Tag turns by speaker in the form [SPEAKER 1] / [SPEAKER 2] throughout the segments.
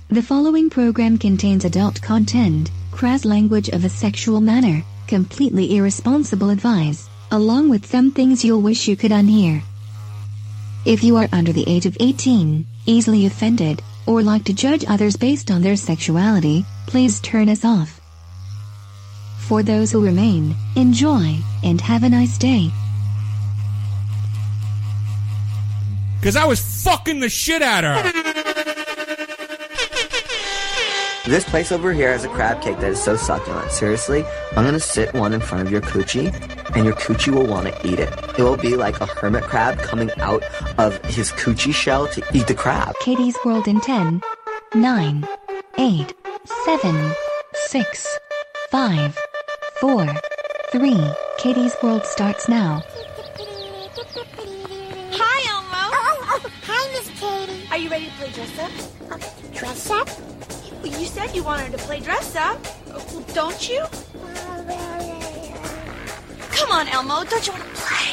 [SPEAKER 1] The following program contains adult content, crass language of a sexual manner, completely irresponsible advice, along with some things you'll wish you could unhear. If you are under the age of 18, easily offended, or like to judge others based on their sexuality, please turn us off. For those who remain, enjoy, and have a nice day.
[SPEAKER 2] Because I was fucking the shit out of her.
[SPEAKER 3] This place over here has a crab cake that is so succulent. Seriously, I'm gonna sit one in front of your coochie, and your coochie will want to eat it. It will be like a hermit crab coming out of his coochie shell to eat the crab.
[SPEAKER 1] Katie's World in 10, 9, 8, 7, 6, 5, 4, 3. Katie's World starts now.
[SPEAKER 4] Hi, Elmo.
[SPEAKER 5] Oh, hi, Miss Katie.
[SPEAKER 4] Are you ready to play dress up?
[SPEAKER 5] Dress up?
[SPEAKER 4] You said you wanted to play dress up. Well, don't you? Come on, Elmo. Don't you want to play?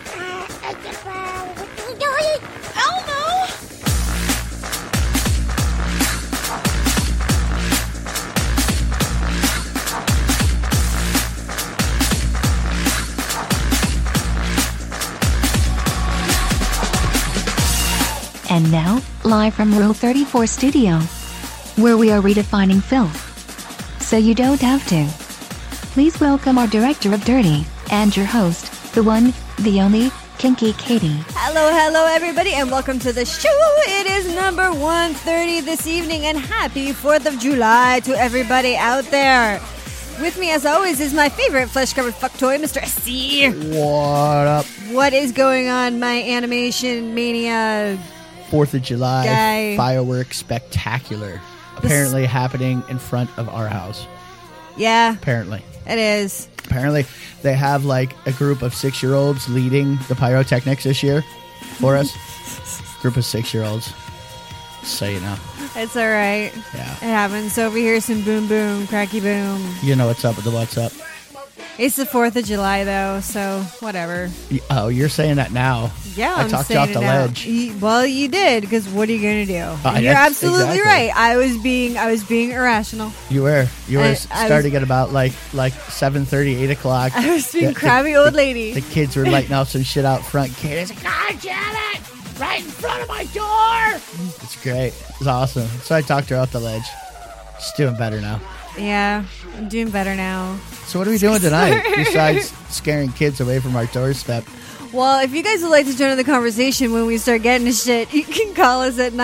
[SPEAKER 4] Elmo!
[SPEAKER 1] And now, live from Rule 34 Studio, where we are redefining filth, so you don't have to. Please welcome our Director of Dirty, and your host, the one, the only, Kinky Katie.
[SPEAKER 6] Hello, everybody, and welcome to the show. It is number 130 this evening, and happy 4th of July to everybody out there. With me, as always, is my favorite flesh-covered fuck toy, Mr. SC.
[SPEAKER 7] What up?
[SPEAKER 6] What is going on, my animation mania
[SPEAKER 7] 4th of July
[SPEAKER 6] guy?
[SPEAKER 7] Fireworks spectacular. Apparently happening in front of our house.
[SPEAKER 6] Yeah.
[SPEAKER 7] Apparently.
[SPEAKER 6] It is.
[SPEAKER 7] Apparently they have like a group of 6-year-olds leading the pyrotechnics this year for us. Group of 6-year-olds. So you know.
[SPEAKER 6] It's all right.
[SPEAKER 7] Yeah.
[SPEAKER 6] It happens. Over here, some boom boom, cracky boom.
[SPEAKER 7] You know what's up with the what's up.
[SPEAKER 6] It's the 4th of July, though, so whatever.
[SPEAKER 7] Oh, you're saying that now.
[SPEAKER 6] Yeah,
[SPEAKER 7] I
[SPEAKER 6] I'm
[SPEAKER 7] talked you
[SPEAKER 6] saying
[SPEAKER 7] off the
[SPEAKER 6] it now.
[SPEAKER 7] ledge.
[SPEAKER 6] Well, you did, because what are you going to do? And you're
[SPEAKER 7] yes,
[SPEAKER 6] absolutely
[SPEAKER 7] exactly.
[SPEAKER 6] right. I was being irrational.
[SPEAKER 7] You were
[SPEAKER 6] I
[SPEAKER 7] starting at about like 7:30, 8 o'clock.
[SPEAKER 6] I was being crabby old lady.
[SPEAKER 7] The kids were lighting off some shit out front. Katie's like, God damn it! Right in front of my door! It's great. It's awesome. So I talked her off the ledge. She's doing better now.
[SPEAKER 6] Yeah, I'm doing better now.
[SPEAKER 7] So what are we doing tonight besides scaring kids away from our doorstep?
[SPEAKER 6] Well, if you guys would like to join in the conversation when we start getting to shit, you can call us at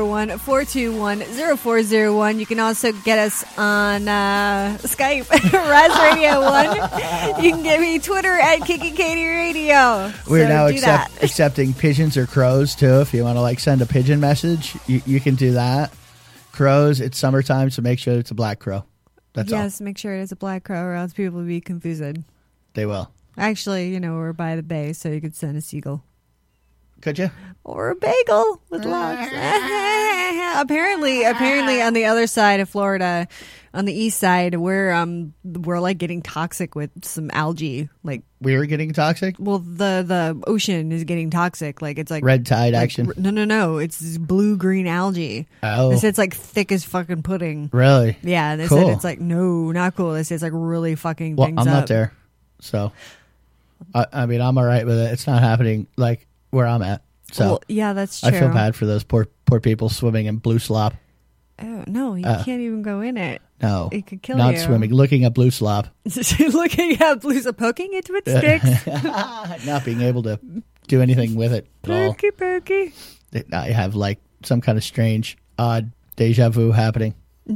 [SPEAKER 6] 941-421-0401. You can also get us on Skype, Raz Radio 1. You can give me Twitter at Kiki Katie Radio.
[SPEAKER 7] We're
[SPEAKER 6] So
[SPEAKER 7] now
[SPEAKER 6] do that.
[SPEAKER 7] accepting pigeons or crows too. If you want to like send a pigeon message, you can do that. Crows, it's summertime, so make sure it's a black crow. That's all.
[SPEAKER 6] Yes, make sure it is a black crow or else people will be confused.
[SPEAKER 7] They will.
[SPEAKER 6] Actually, we're by the bay, so you could send a seagull.
[SPEAKER 7] Could you?
[SPEAKER 6] Or a bagel with lots. apparently on the other side of Florida, on the east side, we're like getting toxic with some algae. Like
[SPEAKER 7] We were getting toxic?
[SPEAKER 6] well, the ocean is getting toxic. Like it's like
[SPEAKER 7] Red tide action?
[SPEAKER 6] No. It's blue green algae.
[SPEAKER 7] Oh.
[SPEAKER 6] They said it's like thick as fucking pudding.
[SPEAKER 7] Really?
[SPEAKER 6] Yeah, and they
[SPEAKER 7] Cool.
[SPEAKER 6] said it's like no, not cool. They said it's like really fucking
[SPEAKER 7] Well,
[SPEAKER 6] things
[SPEAKER 7] I'm
[SPEAKER 6] up.
[SPEAKER 7] not there. So, I mean, I'm all right with it. It's not happening like where I'm at. So,
[SPEAKER 6] Well, yeah, that's true.
[SPEAKER 7] I feel bad for those poor people swimming in blue slop.
[SPEAKER 6] Oh, no, you can't even go in it.
[SPEAKER 7] No.
[SPEAKER 6] It could kill
[SPEAKER 7] not
[SPEAKER 6] you.
[SPEAKER 7] swimming, looking at blue slop.
[SPEAKER 6] Looking at blues, poking it with sticks.
[SPEAKER 7] Not being able to do anything with it at all.
[SPEAKER 6] Pokey.
[SPEAKER 7] I have like some kind of strange, odd deja vu happening.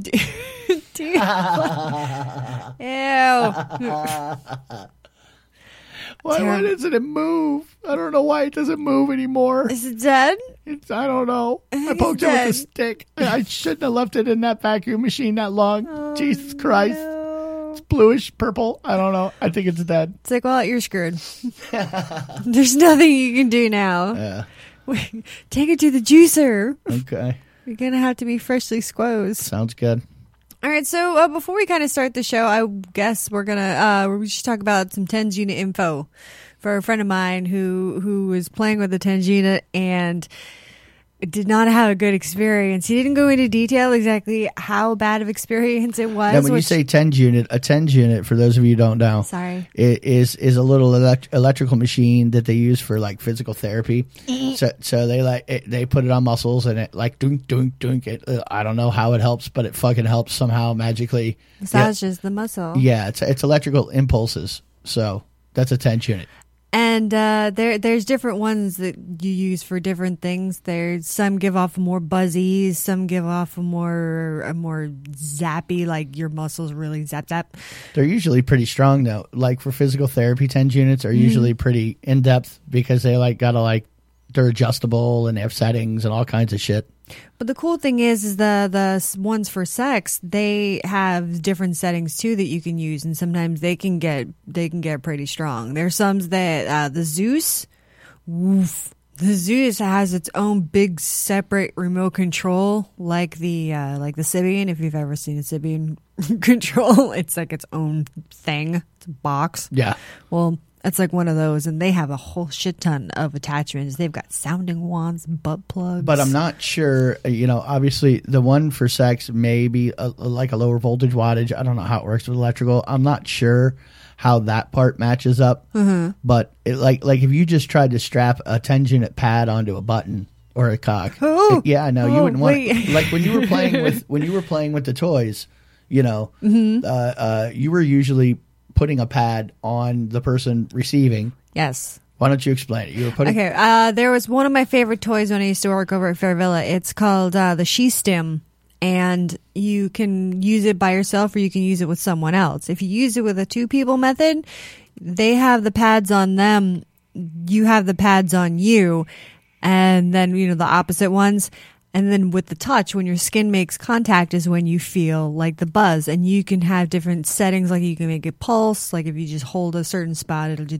[SPEAKER 6] Ew.
[SPEAKER 7] Why doesn't it move? I don't know why it doesn't move anymore.
[SPEAKER 6] Is it dead?
[SPEAKER 7] I don't know. I
[SPEAKER 6] It's
[SPEAKER 7] poked it with a
[SPEAKER 6] dead.
[SPEAKER 7] stick. I shouldn't have left it in that vacuum machine that long.
[SPEAKER 6] Oh,
[SPEAKER 7] Jesus Christ.
[SPEAKER 6] no.
[SPEAKER 7] It's bluish purple. I don't know. I think it's dead.
[SPEAKER 6] It's like, well, you're screwed. There's nothing you can do now.
[SPEAKER 7] Yeah.
[SPEAKER 6] Take it to the juicer.
[SPEAKER 7] Okay.
[SPEAKER 6] You're going to have to be freshly squoze.
[SPEAKER 7] Sounds good.
[SPEAKER 6] All right, so before we kind of start the show, I guess we're we should talk about some Tangina info for a friend of mine who was playing with the Tangina, and did not have a good experience. He didn't go into detail exactly how bad of experience it was.
[SPEAKER 7] Now, when you say TENS unit, a TENS unit, for those of you who don't know,
[SPEAKER 6] Sorry.
[SPEAKER 7] it is a little electrical machine that they use for like physical therapy. So they put it on muscles and it like dunk dunk dunk. I don't know how it helps, but it fucking helps somehow magically.
[SPEAKER 6] Massages the muscle.
[SPEAKER 7] Yeah, it's electrical impulses. So that's a TENS unit.
[SPEAKER 6] And there's different ones that you use for different things. There's some give off more buzzies, some give off a more zappy, like your muscles really zap zap.
[SPEAKER 7] They're usually pretty strong though. Like for physical therapy, TENS units are usually pretty in depth because they they're adjustable and they have settings and all kinds of shit.
[SPEAKER 6] But the cool thing is the ones for sex, they have different settings too that you can use, and sometimes they can get pretty strong. There's some that the Zeus has its own big separate remote control, like the Sybian. If you've ever seen a Sybian control, it's like its own thing. It's a box.
[SPEAKER 7] Yeah.
[SPEAKER 6] Well, it's like one of those, and they have a whole shit ton of attachments. They've got sounding wands, butt plugs.
[SPEAKER 7] But I'm not sure, obviously the one for sex may be like a lower voltage wattage. I don't know how it works with electrical. I'm not sure how that part matches up. Mm-hmm. But like if you just tried to strap a 10 unit pad onto a button or a cock.
[SPEAKER 6] Oh,
[SPEAKER 7] you wouldn't want it. Like when you were playing with the toys, you were usually putting a pad on the person receiving.
[SPEAKER 6] Yes.
[SPEAKER 7] Why don't you explain it? You were putting.
[SPEAKER 6] Okay. There was one of my favorite toys when I used to work over at Fair Villa. It's called the She-Stim, and you can use it by yourself or you can use it with someone else. If you use it with a 2-people method, they have the pads on them. You have the pads on you, and then the opposite ones. And then with the touch, when your skin makes contact is when you feel like the buzz. And you can have different settings, like you can make it pulse. Like if you just hold a certain spot, it'll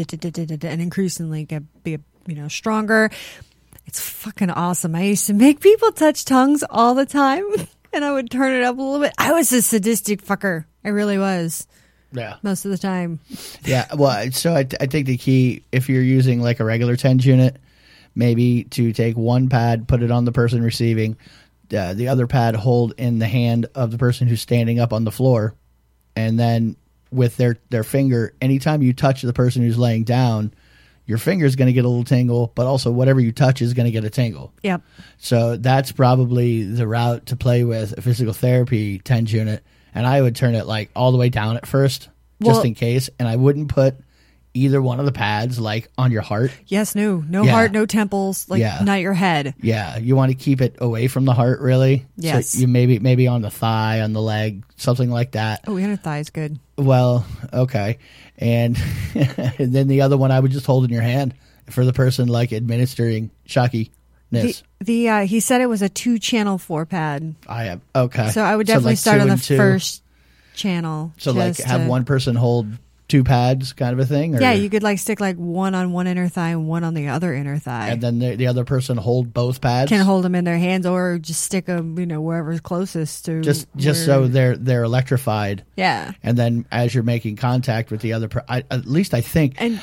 [SPEAKER 6] and increasingly get stronger. It's fucking awesome. I used to make people touch tongues all the time, and I would turn it up a little bit. I was a sadistic fucker. I really was.
[SPEAKER 7] Yeah.
[SPEAKER 6] Most of the time.
[SPEAKER 7] Yeah. Well, so I think the key, if you're using like a regular TENS unit, maybe to take one pad, put it on the person receiving, the other pad hold in the hand of the person who's standing up on the floor, and then with their finger, anytime you touch the person who's laying down, your finger is going to get a little tingle, but also whatever you touch is going to get a tingle.
[SPEAKER 6] Yep.
[SPEAKER 7] So that's probably the route to play with a physical therapy TENS unit, and I would turn it like all the way down at first, just in case, and I wouldn't put either one of the pads like on your heart.
[SPEAKER 6] Yes, no heart, no temples, not your head.
[SPEAKER 7] Yeah, you want to keep it away from the heart, really.
[SPEAKER 6] Yes.
[SPEAKER 7] So you maybe on the thigh, on the leg, something like that.
[SPEAKER 6] Oh, your thigh is good.
[SPEAKER 7] Well, okay, and and then the other one I would just hold in your hand for the person like administering shockiness.
[SPEAKER 6] He said it was a 2-channel 4-pad.
[SPEAKER 7] I am okay.
[SPEAKER 6] So I would definitely
[SPEAKER 7] like
[SPEAKER 6] start on the
[SPEAKER 7] 2
[SPEAKER 6] first channel.
[SPEAKER 7] So like have one person hold 2 pads kind of a thing? Or?
[SPEAKER 6] Yeah, you could like stick like one on one inner thigh and one on the other inner thigh.
[SPEAKER 7] And then the other person hold both pads?
[SPEAKER 6] Can hold them in their hands or just stick them, wherever's closest to.
[SPEAKER 7] Just so they're electrified.
[SPEAKER 6] Yeah.
[SPEAKER 7] And then as you're making contact with the other at least I think. And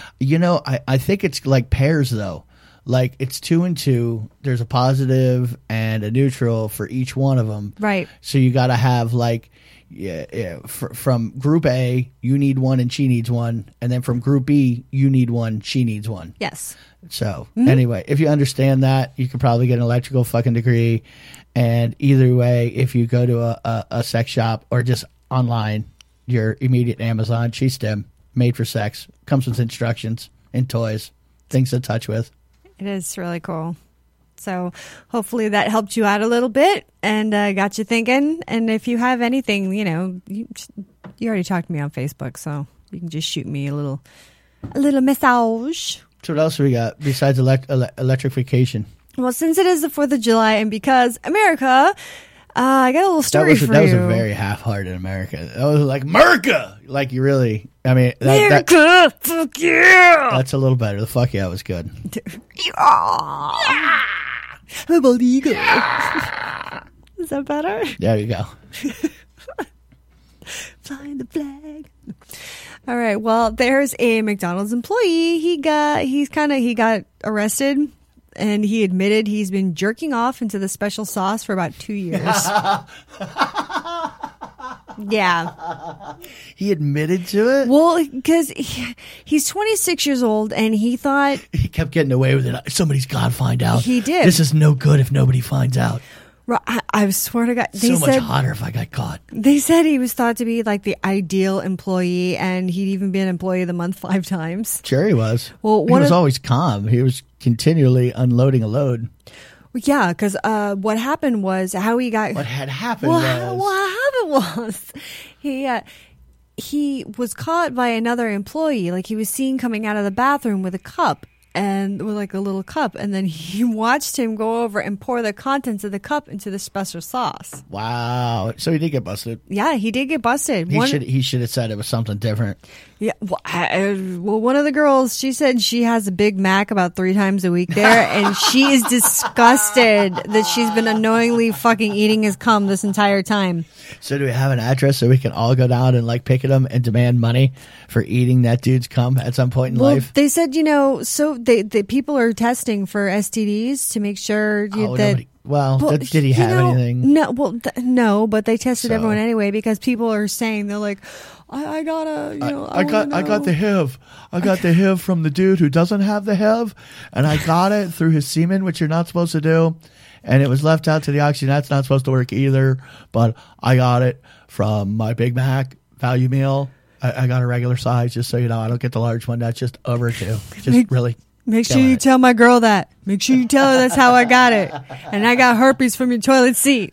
[SPEAKER 7] I think it's like pairs though. Like it's 2 and 2. There's a positive and a neutral for each one of them.
[SPEAKER 6] Right.
[SPEAKER 7] So you got to have like. Yeah. From group A, you need one and she needs one, and then from group B, you need one, she needs one.
[SPEAKER 6] Yes.
[SPEAKER 7] So anyway, if you understand that, you could probably get an electrical fucking degree. And either way, if you go to a sex shop or just online, your immediate Amazon, She-Stim, made for sex, comes with instructions and toys, things to touch with.
[SPEAKER 6] It is really cool. So hopefully that helped you out a little bit and got you thinking. And if you have anything, you already talked to me on Facebook, so you can just shoot me a little message.
[SPEAKER 7] So what else we got besides electrification?
[SPEAKER 6] Well, since it is the 4th of July and because America, I got a little story for you.
[SPEAKER 7] That was a very half-hearted America. That was like, America! Like you really, I mean.
[SPEAKER 6] America! Fuck yeah!
[SPEAKER 7] That's a little better. The fuck yeah was good.
[SPEAKER 6] Yeah! About eagle. Yeah. Is that better?
[SPEAKER 7] There you go.
[SPEAKER 6] Flying the flag. All right. Well, there's a McDonald's employee. He got arrested and he admitted he's been jerking off into the special sauce for about 2 years. Yeah.
[SPEAKER 7] He admitted to it?
[SPEAKER 6] Well, because he's 26 years old, and he thought...
[SPEAKER 7] He kept getting away with it. Somebody's got to find out.
[SPEAKER 6] He did.
[SPEAKER 7] This is no good if nobody finds out.
[SPEAKER 6] I swear to God.
[SPEAKER 7] So much hotter if I got caught.
[SPEAKER 6] They said he was thought to be like the ideal employee, and he'd even been Employee of the Month 5 times.
[SPEAKER 7] Sure he was.
[SPEAKER 6] Well,
[SPEAKER 7] he was always calm. He was continually unloading a load.
[SPEAKER 6] Yeah, because what happened was how he got...
[SPEAKER 7] What had happened
[SPEAKER 6] What happened was he was caught by another employee. Like, he was seen coming out of the bathroom with a cup. And with like a little cup, and then he watched him go over and pour the contents of the cup into the special sauce.
[SPEAKER 7] Wow! So he did get busted.
[SPEAKER 6] Yeah, he did get busted.
[SPEAKER 7] He should have said it was something different.
[SPEAKER 6] Yeah. Well, one of the girls, she said she has a Big Mac about 3 times a week there, and she is disgusted that she's been unknowingly fucking eating his cum this entire time.
[SPEAKER 7] So do we have an address so we can all go down and like picket him and demand money for eating that dude's cum at some point in life?
[SPEAKER 6] They said, so they people are testing for STDs to make sure that.
[SPEAKER 7] Did he have anything?
[SPEAKER 6] No, no, but they tested everyone anyway because people are saying they're like, I got the HIV. I got the HIV from the dude who doesn't have the HIV, and I got it through his semen, which you're not supposed to do, and it was left out to the oxygen. That's not supposed to work either. But I got it from my Big Mac value meal. I got a regular size, just so you know. I don't get the large one. That's just over 2. Make sure you tell my girl that. Make sure you tell her that's how I got it. And I got herpes from your toilet seat.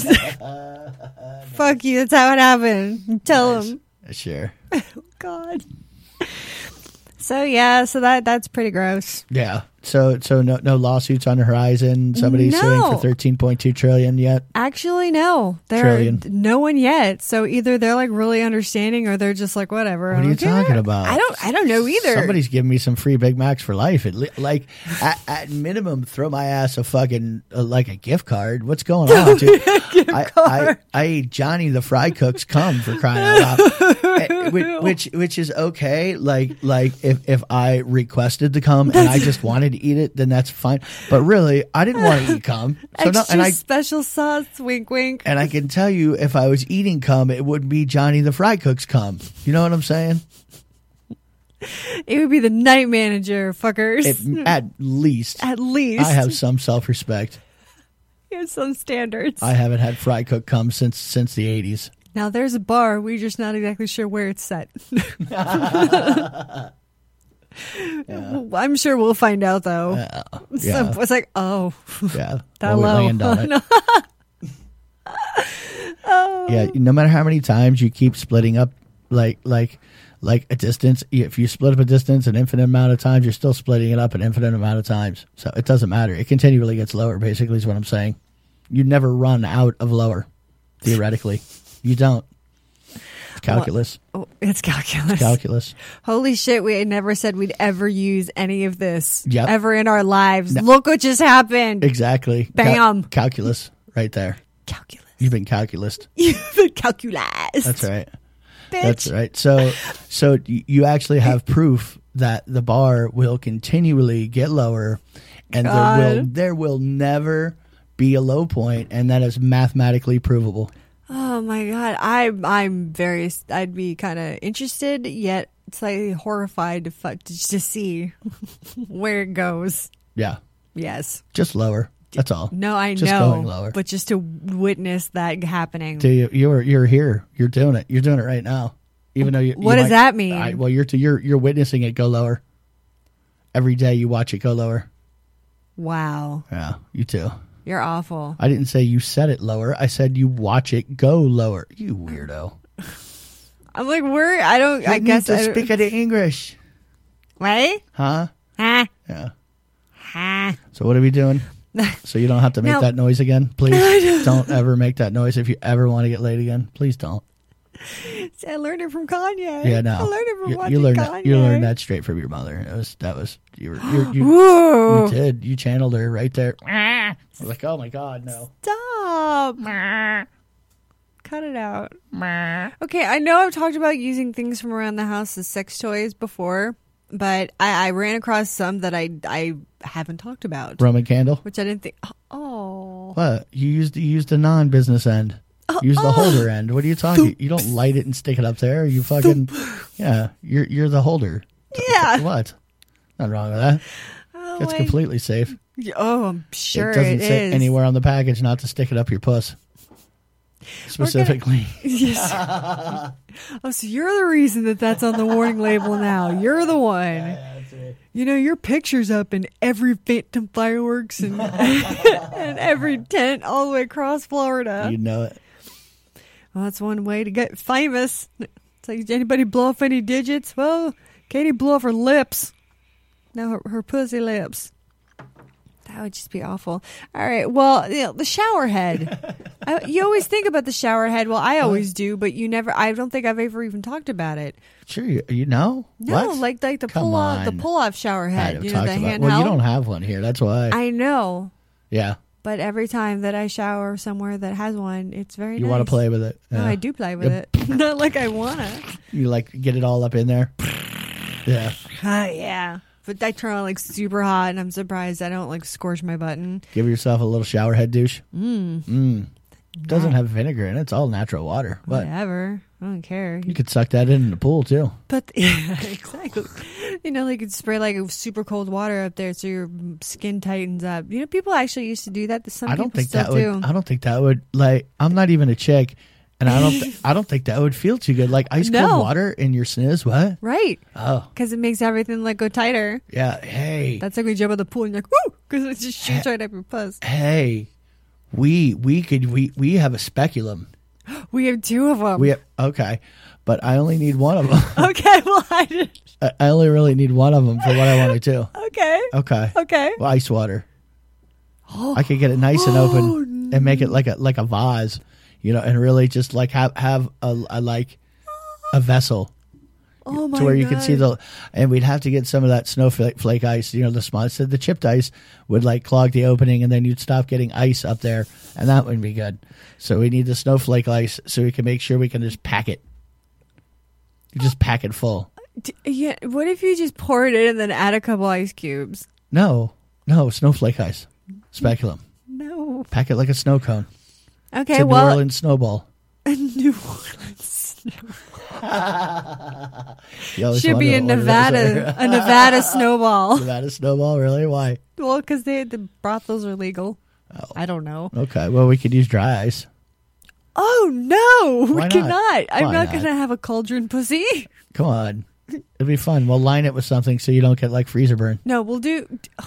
[SPEAKER 6] Fuck you. That's how it happened. Tell him.
[SPEAKER 7] Sure.
[SPEAKER 6] Oh, God. So that's pretty gross.
[SPEAKER 7] Yeah. So no lawsuits on the horizon. Somebody's suing for $13.2 trillion yet.
[SPEAKER 6] Actually, no.
[SPEAKER 7] Trillion.
[SPEAKER 6] No one yet. So either they're like really understanding, or they're just like whatever.
[SPEAKER 7] What are you talking about?
[SPEAKER 6] I don't know either.
[SPEAKER 7] Somebody's giving me some free Big Macs for life. At minimum, throw my ass a fucking like a gift card. What's going on, dude? I ate Johnny the Fry Cook's cum, for crying out loud. Which is okay. Like if I requested the cum and I just wanted to eat it, then that's fine. But really, I didn't want to eat cum.
[SPEAKER 6] Extra special sauce, wink, wink.
[SPEAKER 7] And I can tell you, if I was eating cum, it wouldn't be Johnny the Fry Cook's cum. You know what I'm saying?
[SPEAKER 6] It would be the night manager, fuckers.
[SPEAKER 7] At least.
[SPEAKER 6] At least.
[SPEAKER 7] I have some self-respect.
[SPEAKER 6] You have some standards.
[SPEAKER 7] I haven't had Fry Cook cum since the 80s.
[SPEAKER 6] Now, there's a bar. We're just not exactly sure where it's set. Yeah. I'm sure we'll find out, though.
[SPEAKER 7] Yeah.
[SPEAKER 6] So it's like, yeah, that
[SPEAKER 7] we'll
[SPEAKER 6] low.
[SPEAKER 7] Land on it. Yeah, no matter how many times you keep splitting up, like a distance. If you split up a distance an infinite amount of times, you're still splitting it up an infinite amount of times. So it doesn't matter. It continually gets lower. Basically, is what I'm saying. You never run out of lower. Theoretically, you don't. Calculus.
[SPEAKER 6] It's calculus.
[SPEAKER 7] It's calculus.
[SPEAKER 6] Holy shit, we never said we'd ever use any of this ever in our lives.
[SPEAKER 7] No.
[SPEAKER 6] Look what just happened.
[SPEAKER 7] Exactly.
[SPEAKER 6] Bam.
[SPEAKER 7] Calculus right there.
[SPEAKER 6] Calculus.
[SPEAKER 7] You've been calculus.
[SPEAKER 6] You've been calculus.
[SPEAKER 7] That's right.
[SPEAKER 6] Bitch.
[SPEAKER 7] That's right. So you actually have proof that the bar will continually get lower, and there will never be a low point, and that is mathematically provable.
[SPEAKER 6] Oh my God. I'd be kind of interested, yet slightly horrified to see where it goes.
[SPEAKER 7] Yeah.
[SPEAKER 6] Yes.
[SPEAKER 7] Just lower. That's all.
[SPEAKER 6] No, I
[SPEAKER 7] just
[SPEAKER 6] know.
[SPEAKER 7] Going lower.
[SPEAKER 6] But just to witness that happening.
[SPEAKER 7] You're here. You're doing it. You're doing it right now. Even though
[SPEAKER 6] what does that mean?
[SPEAKER 7] You're witnessing it go lower. Every day you watch it go lower.
[SPEAKER 6] Wow.
[SPEAKER 7] Yeah, you too.
[SPEAKER 6] You're awful.
[SPEAKER 7] I didn't say you said it lower. I said you watch it go lower. You weirdo.
[SPEAKER 6] I'm like, I guess
[SPEAKER 7] I speak the English.
[SPEAKER 6] Right?
[SPEAKER 7] Huh?
[SPEAKER 6] Huh?
[SPEAKER 7] Yeah.
[SPEAKER 6] Huh?
[SPEAKER 7] So what are we doing? So you don't have to make that noise again, please. Don't ever make that noise if you ever want to get laid again. Please don't.
[SPEAKER 6] See, I learned it from Kanye.
[SPEAKER 7] Yeah, no.
[SPEAKER 6] I learned it from watching Kanye.
[SPEAKER 7] You learned that straight from your mother. You did. You channeled her right there. I was like, oh my God, no.
[SPEAKER 6] Stop. Cut it out. Okay, I know I've talked about using things from around the house as sex toys before, but I ran across some that I haven't talked about,
[SPEAKER 7] Roman candle.
[SPEAKER 6] which I didn't think. Oh,
[SPEAKER 7] What? You used the non-business end. Use the holder end. What are you talking? You don't light it and stick it up there. You fucking yeah. You're the holder.
[SPEAKER 6] Yeah.
[SPEAKER 7] What? Nothing wrong with that.
[SPEAKER 6] oh,
[SPEAKER 7] It's completely safe.
[SPEAKER 6] oh, I'm sure
[SPEAKER 7] it doesn't say
[SPEAKER 6] is.
[SPEAKER 7] anywhere on the package not to stick it up your puss. Specifically.
[SPEAKER 6] Yes. Oh, so you're the reason that's on the warning label now. You're the one. You know, your picture's up in every Phantom Fireworks and, and every tent all the way across Florida.
[SPEAKER 7] You know it.
[SPEAKER 6] Well, that's one way to get famous. It's like, did anybody blow off any digits? Well, Katie blew off her lips. No, her pussy lips. That would just be awful. All right. Well, the shower head. You always think about the shower head. Well, I always do, but you never. I don't think I've ever even talked about it.
[SPEAKER 7] Sure, you know.
[SPEAKER 6] No,
[SPEAKER 7] What?
[SPEAKER 6] like the
[SPEAKER 7] Come
[SPEAKER 6] pull off,
[SPEAKER 7] on.
[SPEAKER 6] the pull off shower
[SPEAKER 7] I'd
[SPEAKER 6] head.
[SPEAKER 7] have
[SPEAKER 6] You know,
[SPEAKER 7] talked
[SPEAKER 6] the
[SPEAKER 7] about-
[SPEAKER 6] handheld.
[SPEAKER 7] Well, you don't have one here. That's why.
[SPEAKER 6] I know,
[SPEAKER 7] Yeah.
[SPEAKER 6] but every time that I shower somewhere that has one, it's very.
[SPEAKER 7] You
[SPEAKER 6] nice.
[SPEAKER 7] want to play with it.
[SPEAKER 6] No,
[SPEAKER 7] Yeah.
[SPEAKER 6] I do play with it. Not like I wanna.
[SPEAKER 7] You like get it all up in there. Yeah.
[SPEAKER 6] Yeah. But I turn on like super hot, and I'm surprised I don't like scorch my button.
[SPEAKER 7] Give yourself a little shower head douche. Doesn't have vinegar in it. It's all natural water. But
[SPEAKER 6] Whatever. I don't care.
[SPEAKER 7] you could suck that in the pool too.
[SPEAKER 6] But yeah, exactly. You know, like, you could spray like super cold water up there so your skin tightens up. You know, people actually used to do that. Some
[SPEAKER 7] I don't
[SPEAKER 6] people
[SPEAKER 7] think
[SPEAKER 6] still
[SPEAKER 7] that
[SPEAKER 6] do.
[SPEAKER 7] would. I don't think that would. Like, I'm not even a chick, and I don't. I don't think that would feel too good. Like ice cold
[SPEAKER 6] No.
[SPEAKER 7] water in your sniz. What?
[SPEAKER 6] Right.
[SPEAKER 7] Oh,
[SPEAKER 6] Because it makes everything like go tighter.
[SPEAKER 7] yeah. Hey,
[SPEAKER 6] That's like when you jump in the pool and you're like, woo! Because it just shoots right up your puss.
[SPEAKER 7] hey. We have a speculum.
[SPEAKER 6] We have two of them.
[SPEAKER 7] We have, okay, but I only need one of them.
[SPEAKER 6] Okay, well, I did.
[SPEAKER 7] I only really need one of them for what I want to do.
[SPEAKER 6] Okay.
[SPEAKER 7] Okay.
[SPEAKER 6] Okay.
[SPEAKER 7] Well, ice water. I could get it nice and open and make it like a vase, you know, and really just like have a vessel
[SPEAKER 6] Oh my
[SPEAKER 7] to where you
[SPEAKER 6] God.
[SPEAKER 7] can see and we'd have to get some of that snowflake ice, you know, the small, so the chipped ice would like clog the opening, and then you'd stop getting ice up there, and that wouldn't be good. So we need the snowflake ice so we can make sure we can just pack it. You just pack it full.
[SPEAKER 6] Yeah. What if you just pour it in and then add a couple ice cubes?
[SPEAKER 7] No, snowflake ice, speculum.
[SPEAKER 6] No.
[SPEAKER 7] Pack it like a snow cone.
[SPEAKER 6] Okay.
[SPEAKER 7] It's a
[SPEAKER 6] well,
[SPEAKER 7] New Orleans snowball.
[SPEAKER 6] New Orleans.
[SPEAKER 7] You always
[SPEAKER 6] Should be a
[SPEAKER 7] wonder what it is.
[SPEAKER 6] Nevada snowball.
[SPEAKER 7] Nevada snowball, really? Why?
[SPEAKER 6] Well, because the brothels are legal.
[SPEAKER 7] Oh.
[SPEAKER 6] I don't know.
[SPEAKER 7] Okay, well, we could use dry ice.
[SPEAKER 6] Oh no,
[SPEAKER 7] Why
[SPEAKER 6] we
[SPEAKER 7] not?
[SPEAKER 6] cannot. I'm
[SPEAKER 7] Why
[SPEAKER 6] not
[SPEAKER 7] not?
[SPEAKER 6] going to have a cauldron pussy.
[SPEAKER 7] Come on. It'd be fun. We'll line it with something so you don't get like freezer burn.
[SPEAKER 6] No, we'll do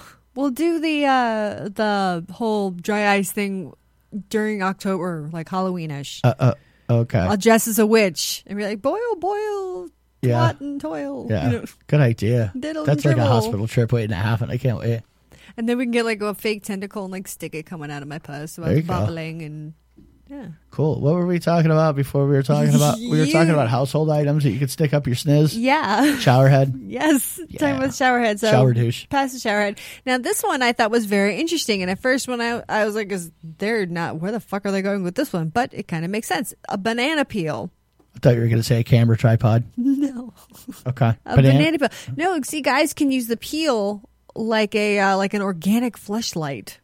[SPEAKER 6] the whole dry ice thing during October, like Halloweenish.
[SPEAKER 7] Okay.
[SPEAKER 6] I'll dress as a witch and be like, boil,
[SPEAKER 7] Yeah.
[SPEAKER 6] twat and toil.
[SPEAKER 7] Yeah.
[SPEAKER 6] You know,
[SPEAKER 7] Good idea.
[SPEAKER 6] Diddle
[SPEAKER 7] That's
[SPEAKER 6] and
[SPEAKER 7] like a
[SPEAKER 6] dribble.
[SPEAKER 7] hospital trip waiting to happen. I can't wait.
[SPEAKER 6] and then we can get like a fake tentacle and like stick it coming out of my puss. So I
[SPEAKER 7] There
[SPEAKER 6] was
[SPEAKER 7] you go.
[SPEAKER 6] bubbling and yeah.
[SPEAKER 7] Cool. What were we talking about before we were talking about? We were talking
[SPEAKER 6] You-
[SPEAKER 7] about household items that you could stick up your sniz.
[SPEAKER 6] Yeah.
[SPEAKER 7] Shower head.
[SPEAKER 6] Yes.
[SPEAKER 7] Yeah.
[SPEAKER 6] Talking about shower head. So
[SPEAKER 7] Shower douche.
[SPEAKER 6] Past the shower head. Now this one I thought was very interesting. And at first when I was like, they're not, where the fuck are they going with this one? But it kind of makes sense. A banana peel.
[SPEAKER 7] I thought you were going to say a camera tripod.
[SPEAKER 6] No.
[SPEAKER 7] Okay.
[SPEAKER 6] A banana peel. No, see, guys can use the peel like an organic fleshlight.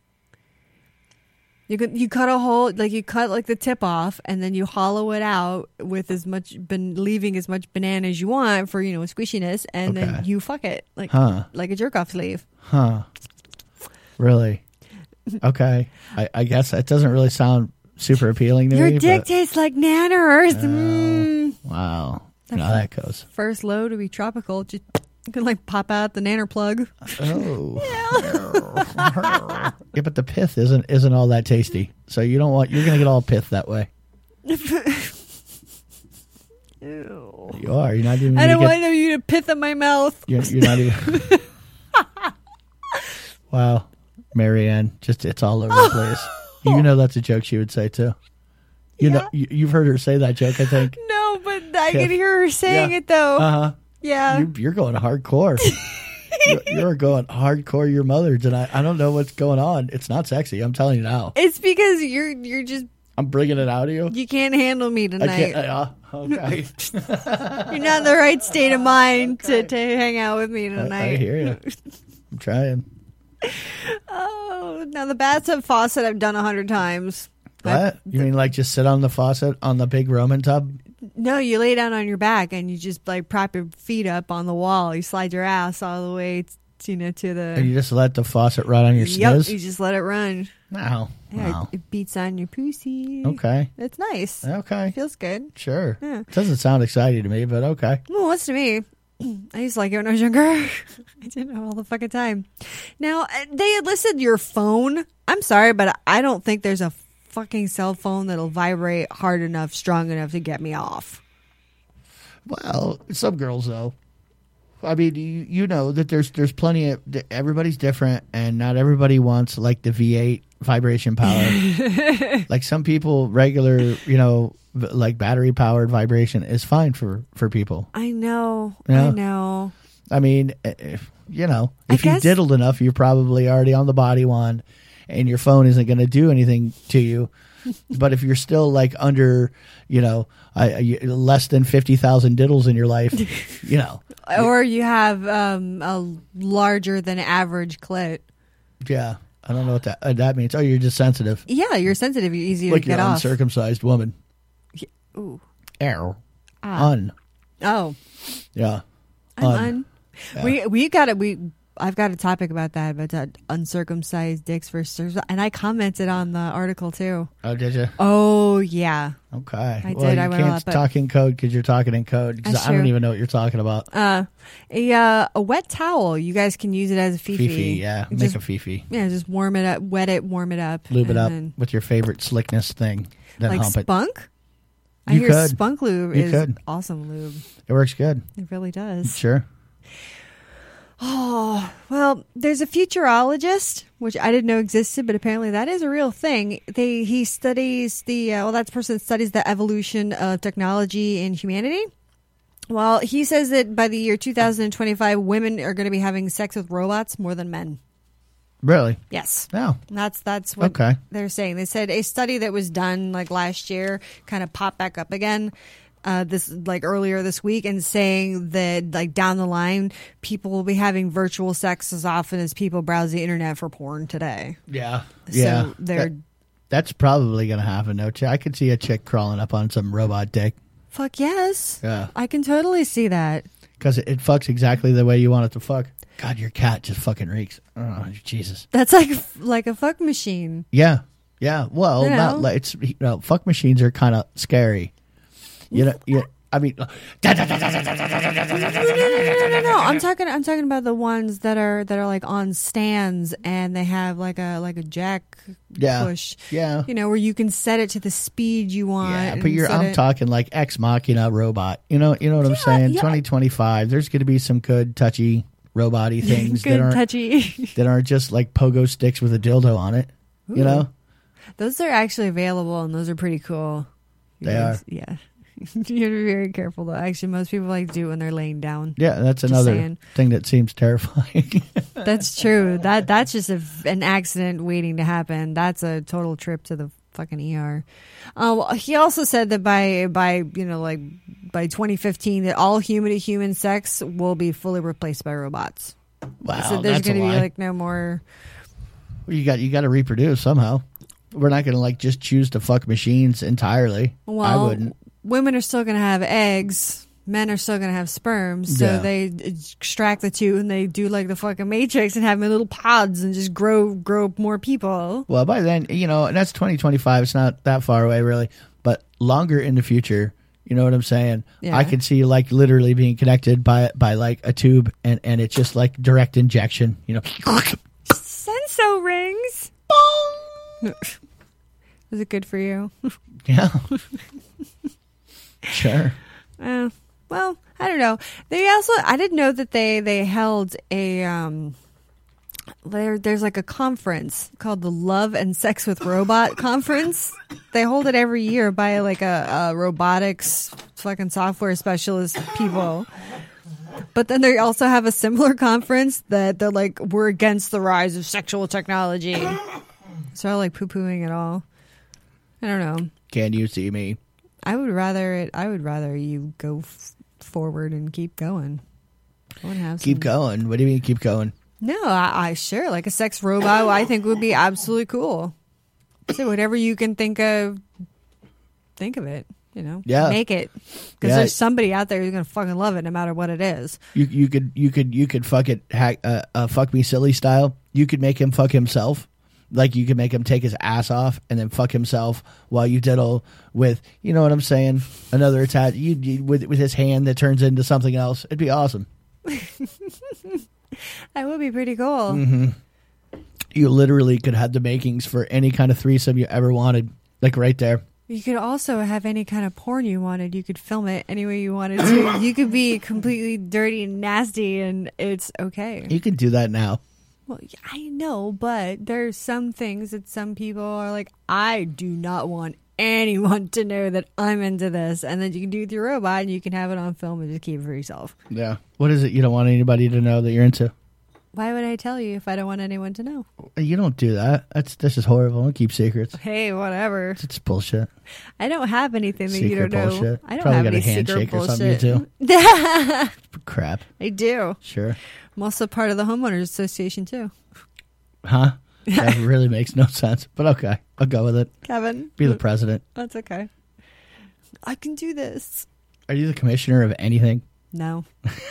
[SPEAKER 6] You cut a hole, like you cut like the tip off, and then you hollow it out with leaving as much banana as you want for squishiness, and then
[SPEAKER 7] Okay.
[SPEAKER 6] you fuck it like a jerk off sleeve.
[SPEAKER 7] Huh. Really? Okay. I guess that doesn't really sound super appealing to
[SPEAKER 6] Your
[SPEAKER 7] me.
[SPEAKER 6] dick
[SPEAKER 7] but-
[SPEAKER 6] tastes like nanners.
[SPEAKER 7] Wow. You know how that goes.
[SPEAKER 6] First low to be tropical, just you can like pop out the nanner plug.
[SPEAKER 7] Oh. Yeah, but the pith isn't all that tasty. So you're going to get all pith that way.
[SPEAKER 6] Ew.
[SPEAKER 7] You are. You're not even
[SPEAKER 6] I
[SPEAKER 7] gonna
[SPEAKER 6] don't
[SPEAKER 7] get-
[SPEAKER 6] want you to pith in my mouth.
[SPEAKER 7] You're not even. Wow, Marianne, it's all over the place. You know that's a joke she would say too. You know, you've heard her say that joke, I think.
[SPEAKER 6] No, but I can hear her saying it though.
[SPEAKER 7] Uh-huh.
[SPEAKER 6] Yeah.
[SPEAKER 7] You're going hardcore. you're going hardcore. Your mother tonight. I don't know what's going on. It's not sexy. I'm telling you now.
[SPEAKER 6] It's because you're just
[SPEAKER 7] I'm bringing it out of you.
[SPEAKER 6] You can't handle me
[SPEAKER 7] I
[SPEAKER 6] tonight.
[SPEAKER 7] can't. Okay.
[SPEAKER 6] You're not in the right state of mind to hang out with me tonight.
[SPEAKER 7] I hear you. I'm trying.
[SPEAKER 6] Oh, now the bathtub faucet I've done 100 times.
[SPEAKER 7] What? You mean like just sit on the faucet on the big Roman tub?
[SPEAKER 6] No, you lay down on your back and you just like prop your feet up on the wall. You slide your ass all the way, to the.
[SPEAKER 7] And you just let the faucet run on your
[SPEAKER 6] Yep,
[SPEAKER 7] sniz?
[SPEAKER 6] you just let it run.
[SPEAKER 7] No.
[SPEAKER 6] Yeah,
[SPEAKER 7] Wow.
[SPEAKER 6] it beats on your pussy.
[SPEAKER 7] Okay.
[SPEAKER 6] It's nice.
[SPEAKER 7] Okay.
[SPEAKER 6] Feels good.
[SPEAKER 7] Sure.
[SPEAKER 6] Yeah.
[SPEAKER 7] Doesn't sound exciting to me, but okay.
[SPEAKER 6] Well, what's to me? I used to like it when I was younger. I didn't know all the fucking time. Now, they listed your phone. I'm sorry, but I don't think there's a fucking cell phone that'll vibrate hard enough, strong enough to get me off.
[SPEAKER 7] Well, some girls though. I mean, you know that there's plenty of everybody's different, and not everybody wants like the V8 vibration power. Like some people, regular, like battery powered vibration is fine for people.
[SPEAKER 6] I know.
[SPEAKER 7] Yeah.
[SPEAKER 6] I know.
[SPEAKER 7] I mean, if you
[SPEAKER 6] guess-
[SPEAKER 7] diddled enough, you're probably already on the body one, and your phone isn't going to do anything to you. But if you're still like under, less than 50,000 diddles in your life,
[SPEAKER 6] Or you have a larger than average clit.
[SPEAKER 7] yeah, I don't know what that means. Oh, you're just sensitive,
[SPEAKER 6] Yeah, you're sensitive. You're easy
[SPEAKER 7] like
[SPEAKER 6] to
[SPEAKER 7] you're
[SPEAKER 6] get off.
[SPEAKER 7] uncircumcised woman.
[SPEAKER 6] Ooh.
[SPEAKER 7] Error.
[SPEAKER 6] Oh.
[SPEAKER 7] Yeah.
[SPEAKER 6] I'm
[SPEAKER 7] Yeah.
[SPEAKER 6] I've got a topic about that, uncircumcised dicks versus, and I commented on the article too.
[SPEAKER 7] Oh, did you?
[SPEAKER 6] Oh yeah,
[SPEAKER 7] Okay.
[SPEAKER 6] I
[SPEAKER 7] well,
[SPEAKER 6] did.
[SPEAKER 7] You
[SPEAKER 6] I went a
[SPEAKER 7] can't
[SPEAKER 6] lot, but-
[SPEAKER 7] talk in code because you're talking in code. Because
[SPEAKER 6] That's
[SPEAKER 7] I don't
[SPEAKER 6] true.
[SPEAKER 7] even know what you're talking about.
[SPEAKER 6] a wet towel. You guys can use it as a fifi.
[SPEAKER 7] Fifi, yeah. Make
[SPEAKER 6] Just-
[SPEAKER 7] a fifi.
[SPEAKER 6] Yeah, just warm it up, wet it, warm it up,
[SPEAKER 7] Lube it
[SPEAKER 6] and
[SPEAKER 7] up
[SPEAKER 6] then,
[SPEAKER 7] with your favorite slickness thing. Then
[SPEAKER 6] like
[SPEAKER 7] hump it.
[SPEAKER 6] spunk. I
[SPEAKER 7] You
[SPEAKER 6] hear
[SPEAKER 7] could.
[SPEAKER 6] spunk lube
[SPEAKER 7] You
[SPEAKER 6] is
[SPEAKER 7] could.
[SPEAKER 6] awesome lube.
[SPEAKER 7] It works good.
[SPEAKER 6] It really does.
[SPEAKER 7] Sure.
[SPEAKER 6] Oh, well, there's a futurologist, which I didn't know existed, but apparently that is a real thing. He studies that person studies the evolution of technology in humanity. Well, he says that by the year 2025, women are going to be having sex with robots more than men.
[SPEAKER 7] Really?
[SPEAKER 6] Yes.
[SPEAKER 7] No.
[SPEAKER 6] That's what
[SPEAKER 7] Okay.
[SPEAKER 6] they're saying. They said a study that was done like last year kind of popped back up again earlier this week, and saying that like down the line people will be having virtual sex as often as people browse the internet for porn today.
[SPEAKER 7] Yeah.
[SPEAKER 6] So
[SPEAKER 7] Yeah.
[SPEAKER 6] they're
[SPEAKER 7] That's probably going to happen, though. I could see a chick crawling up on some robot dick.
[SPEAKER 6] fuck yes.
[SPEAKER 7] Yeah.
[SPEAKER 6] I can totally see that.
[SPEAKER 7] Because it fucks exactly the way you want it to fuck. God, your cat just fucking reeks. Oh, Jesus.
[SPEAKER 6] That's like a fuck machine.
[SPEAKER 7] Yeah. Yeah. Well,
[SPEAKER 6] You know?
[SPEAKER 7] not like it's, fuck machines are kind of scary. I mean,
[SPEAKER 6] No. I'm talking about the ones that are like on stands and they have like a jack
[SPEAKER 7] yeah.
[SPEAKER 6] push.
[SPEAKER 7] Yeah.
[SPEAKER 6] Where you can set it to the speed you want.
[SPEAKER 7] Yeah,
[SPEAKER 6] and
[SPEAKER 7] but
[SPEAKER 6] set
[SPEAKER 7] I'm
[SPEAKER 6] it-
[SPEAKER 7] talking like Ex Machina robot. You know what I'm saying?
[SPEAKER 6] yeah.
[SPEAKER 7] 2025. There's going to be some good touchy robot-y things
[SPEAKER 6] good
[SPEAKER 7] that aren't
[SPEAKER 6] touchy.
[SPEAKER 7] that aren't just like pogo sticks with a dildo on it. You know?
[SPEAKER 6] Those are actually available and those are pretty cool.
[SPEAKER 7] They are.
[SPEAKER 6] Yeah. You have to be very careful though. Actually, most people like to do it when they're laying down.
[SPEAKER 7] Yeah, that's
[SPEAKER 6] Just
[SPEAKER 7] another
[SPEAKER 6] saying.
[SPEAKER 7] thing that seems terrifying.
[SPEAKER 6] That's true. That's just an accident waiting to happen. That's a total trip to the fucking ER. Well, he also said that by 2015 that all human to human sex will be fully replaced by robots.
[SPEAKER 7] Wow,
[SPEAKER 6] So there's
[SPEAKER 7] that's a
[SPEAKER 6] going to be
[SPEAKER 7] lie.
[SPEAKER 6] like no more.
[SPEAKER 7] You got to reproduce somehow. We're not going to like just choose to fuck machines entirely. I
[SPEAKER 6] Well,
[SPEAKER 7] wouldn't.
[SPEAKER 6] women are still going to have eggs. Men are still going to have sperm. So
[SPEAKER 7] Yeah.
[SPEAKER 6] they extract the two and they do like the fucking Matrix and have them in little pods and just grow more people.
[SPEAKER 7] Well, by then, and that's 2025. It's not that far away, really. But longer in the future, you know what I'm saying?
[SPEAKER 6] Yeah.
[SPEAKER 7] I could see like literally being connected by like a tube, and it's just like direct injection.
[SPEAKER 6] Senso rings. Is it good for you?
[SPEAKER 7] Yeah. Sure.
[SPEAKER 6] Well, I don't know. I didn't know that they held a there's like a conference called the Love and Sex with Robot Conference. They hold it every year by like a robotics fucking software specialist people. But then they also have a similar conference that they're like, we're against the rise of sexual technology. So I like poo-pooing it all. I don't know.
[SPEAKER 7] Can you see me?
[SPEAKER 6] I would rather you go forward and keep going. Go and have
[SPEAKER 7] Keep
[SPEAKER 6] some-
[SPEAKER 7] going. What do you mean keep going?
[SPEAKER 6] No, I sure like a sex robot. I think would be absolutely cool. So whatever you can think of it. You know,
[SPEAKER 7] Yeah.
[SPEAKER 6] make it because
[SPEAKER 7] Yeah.
[SPEAKER 6] there's somebody out there who's gonna fucking love it no matter what it is.
[SPEAKER 7] You could fuck it fuck me silly style. You could make him fuck himself. Like you could make him take his ass off and then fuck himself while you diddle with, you know what I'm saying? Another attach you with his hand that turns into something else. It'd be awesome.
[SPEAKER 6] That would be pretty cool.
[SPEAKER 7] Mm-hmm. You literally could have the makings for any kind of threesome you ever wanted, like right there.
[SPEAKER 6] You could also have any kind of porn you wanted. You could film it any way you wanted to. You could be completely dirty and nasty, and it's okay.
[SPEAKER 7] You can do that now.
[SPEAKER 6] Well, I know, but there's some things that some people are like, I do not want anyone to know that I'm into this. And then you can do it with your robot, and you can have it on film and just keep it for yourself.
[SPEAKER 7] Yeah. What is it you don't want anybody to know that you're into?
[SPEAKER 6] Why would I tell you if I don't want anyone to know?
[SPEAKER 7] You don't do that. That's just horrible. Don't keep secrets.
[SPEAKER 6] Hey, whatever.
[SPEAKER 7] It's bullshit.
[SPEAKER 6] I don't have anything that you
[SPEAKER 7] Secret
[SPEAKER 6] don't know.
[SPEAKER 7] bullshit.
[SPEAKER 6] I don't
[SPEAKER 7] Probably
[SPEAKER 6] have
[SPEAKER 7] got a
[SPEAKER 6] any secret
[SPEAKER 7] handshake or
[SPEAKER 6] bullshit.
[SPEAKER 7] something you do. Crap.
[SPEAKER 6] I do.
[SPEAKER 7] Sure.
[SPEAKER 6] I'm also part of the homeowners association too.
[SPEAKER 7] Huh? That really makes no sense. But okay. I'll go with it.
[SPEAKER 6] Kevin,
[SPEAKER 7] Be the president.
[SPEAKER 6] that's okay. I can do this.
[SPEAKER 7] Are you the commissioner of anything?
[SPEAKER 6] No.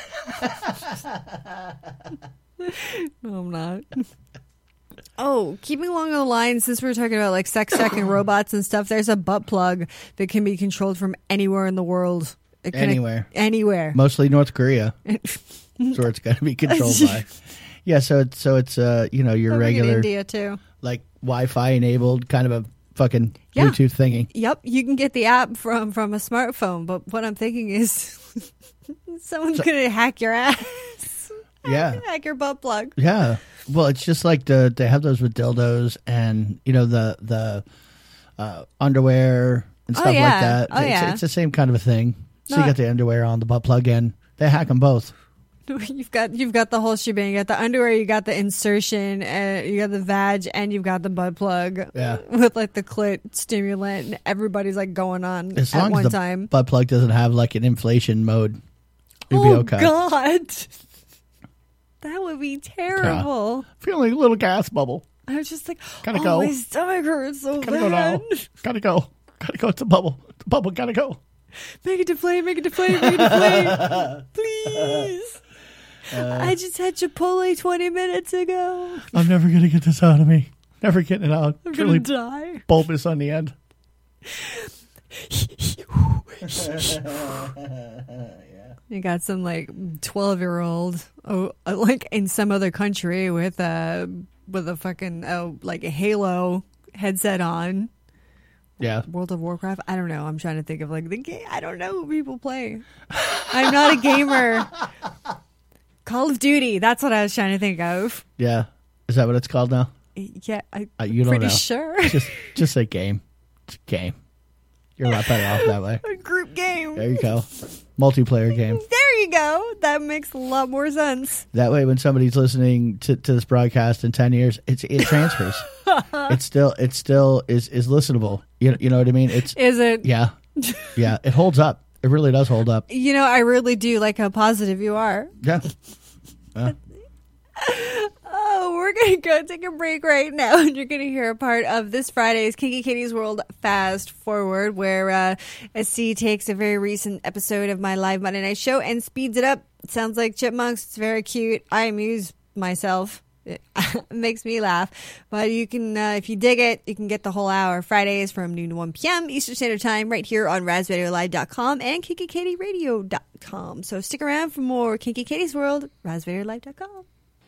[SPEAKER 6] No, I'm not. Oh, keeping along the lines, since we're talking about like sex tech and robots and stuff, there's a butt plug that can be controlled from anywhere in the world. It can-
[SPEAKER 7] Anywhere.
[SPEAKER 6] Anywhere.
[SPEAKER 7] Mostly North Korea. That's where it's going to be controlled by. Yeah, so it's your
[SPEAKER 6] Probably in
[SPEAKER 7] regular
[SPEAKER 6] India too.
[SPEAKER 7] like Wi-Fi enabled kind of a fucking
[SPEAKER 6] Yeah.
[SPEAKER 7] Bluetooth thingy.
[SPEAKER 6] Yep, you can get the app from a smartphone, but what I'm thinking is someone's going to hack your ass.
[SPEAKER 7] Yeah.
[SPEAKER 6] Hack your butt plug.
[SPEAKER 7] Yeah. Well, it's just like they have those with dildos and the underwear and stuff
[SPEAKER 6] yeah.
[SPEAKER 7] like that.
[SPEAKER 6] Oh, yeah.
[SPEAKER 7] It's the same kind of a thing. So you
[SPEAKER 6] No.
[SPEAKER 7] got the underwear on the butt plug and they hack them both.
[SPEAKER 6] You've got the whole shebang. You got the underwear, you got the insertion, you got the vag, and you've got the butt plug.
[SPEAKER 7] Yeah.
[SPEAKER 6] With like the clit stimulant, and everybody's like going on
[SPEAKER 7] As
[SPEAKER 6] at
[SPEAKER 7] long
[SPEAKER 6] one
[SPEAKER 7] as the
[SPEAKER 6] time.
[SPEAKER 7] butt plug doesn't have like an inflation mode, it'd be
[SPEAKER 6] Oh
[SPEAKER 7] okay.
[SPEAKER 6] God, that would be terrible.
[SPEAKER 7] Feeling a little gas bubble.
[SPEAKER 6] I was just like,
[SPEAKER 7] Gotta
[SPEAKER 6] oh,
[SPEAKER 7] go.
[SPEAKER 6] my stomach hurts so
[SPEAKER 7] Gotta go now.
[SPEAKER 6] bad.
[SPEAKER 7] Gotta go. Gotta go. It's a bubble. The bubble gotta go.
[SPEAKER 6] Make it deflate, make it deflate, make it deflate, please. I just had Chipotle 20 minutes ago.
[SPEAKER 7] I'm never gonna get this out of me. Never getting it out.
[SPEAKER 6] I'm
[SPEAKER 7] It's
[SPEAKER 6] gonna
[SPEAKER 7] really
[SPEAKER 6] die.
[SPEAKER 7] bulbous on the end.
[SPEAKER 6] You got some like 12-year-old, like in some other country with a fucking like a Halo headset on.
[SPEAKER 7] Yeah.
[SPEAKER 6] World of Warcraft. I don't know. I'm trying to think of like the game. I don't know who people play. I'm not a gamer. Call of Duty. That's what I was trying to think of.
[SPEAKER 7] Yeah. Is that what it's called now?
[SPEAKER 6] Yeah,
[SPEAKER 7] You don't
[SPEAKER 6] pretty
[SPEAKER 7] know.
[SPEAKER 6] sure.
[SPEAKER 7] Just say game. It's a game. You're a lot better off that way.
[SPEAKER 6] A group game.
[SPEAKER 7] There you go. Multiplayer game.
[SPEAKER 6] There you go. That makes a lot more sense.
[SPEAKER 7] That way, when somebody's listening to this broadcast in 10 years, it transfers. It still is listenable. You know what I mean? Is
[SPEAKER 6] it?
[SPEAKER 7] Yeah. Yeah. It holds up. It really does hold up.
[SPEAKER 6] You know, I really do like how positive you are.
[SPEAKER 7] Yeah.
[SPEAKER 6] Oh, we're going to go take a break right now. And you're going to hear a part of this Friday's Kinky Katie's World Fast Forward, where SC takes a very recent episode of my live Monday night show and speeds it up. It sounds like chipmunks. It's very cute. I amuse myself. It makes me laugh. But you can, if you dig it, you can get the whole hour. Fridays from noon to 1 p.m. Eastern Standard Time right here on RazRadioLive.com and KinkyKatieRadio.com. So stick around for more Kinky Katie's World, RazRadioLive.com.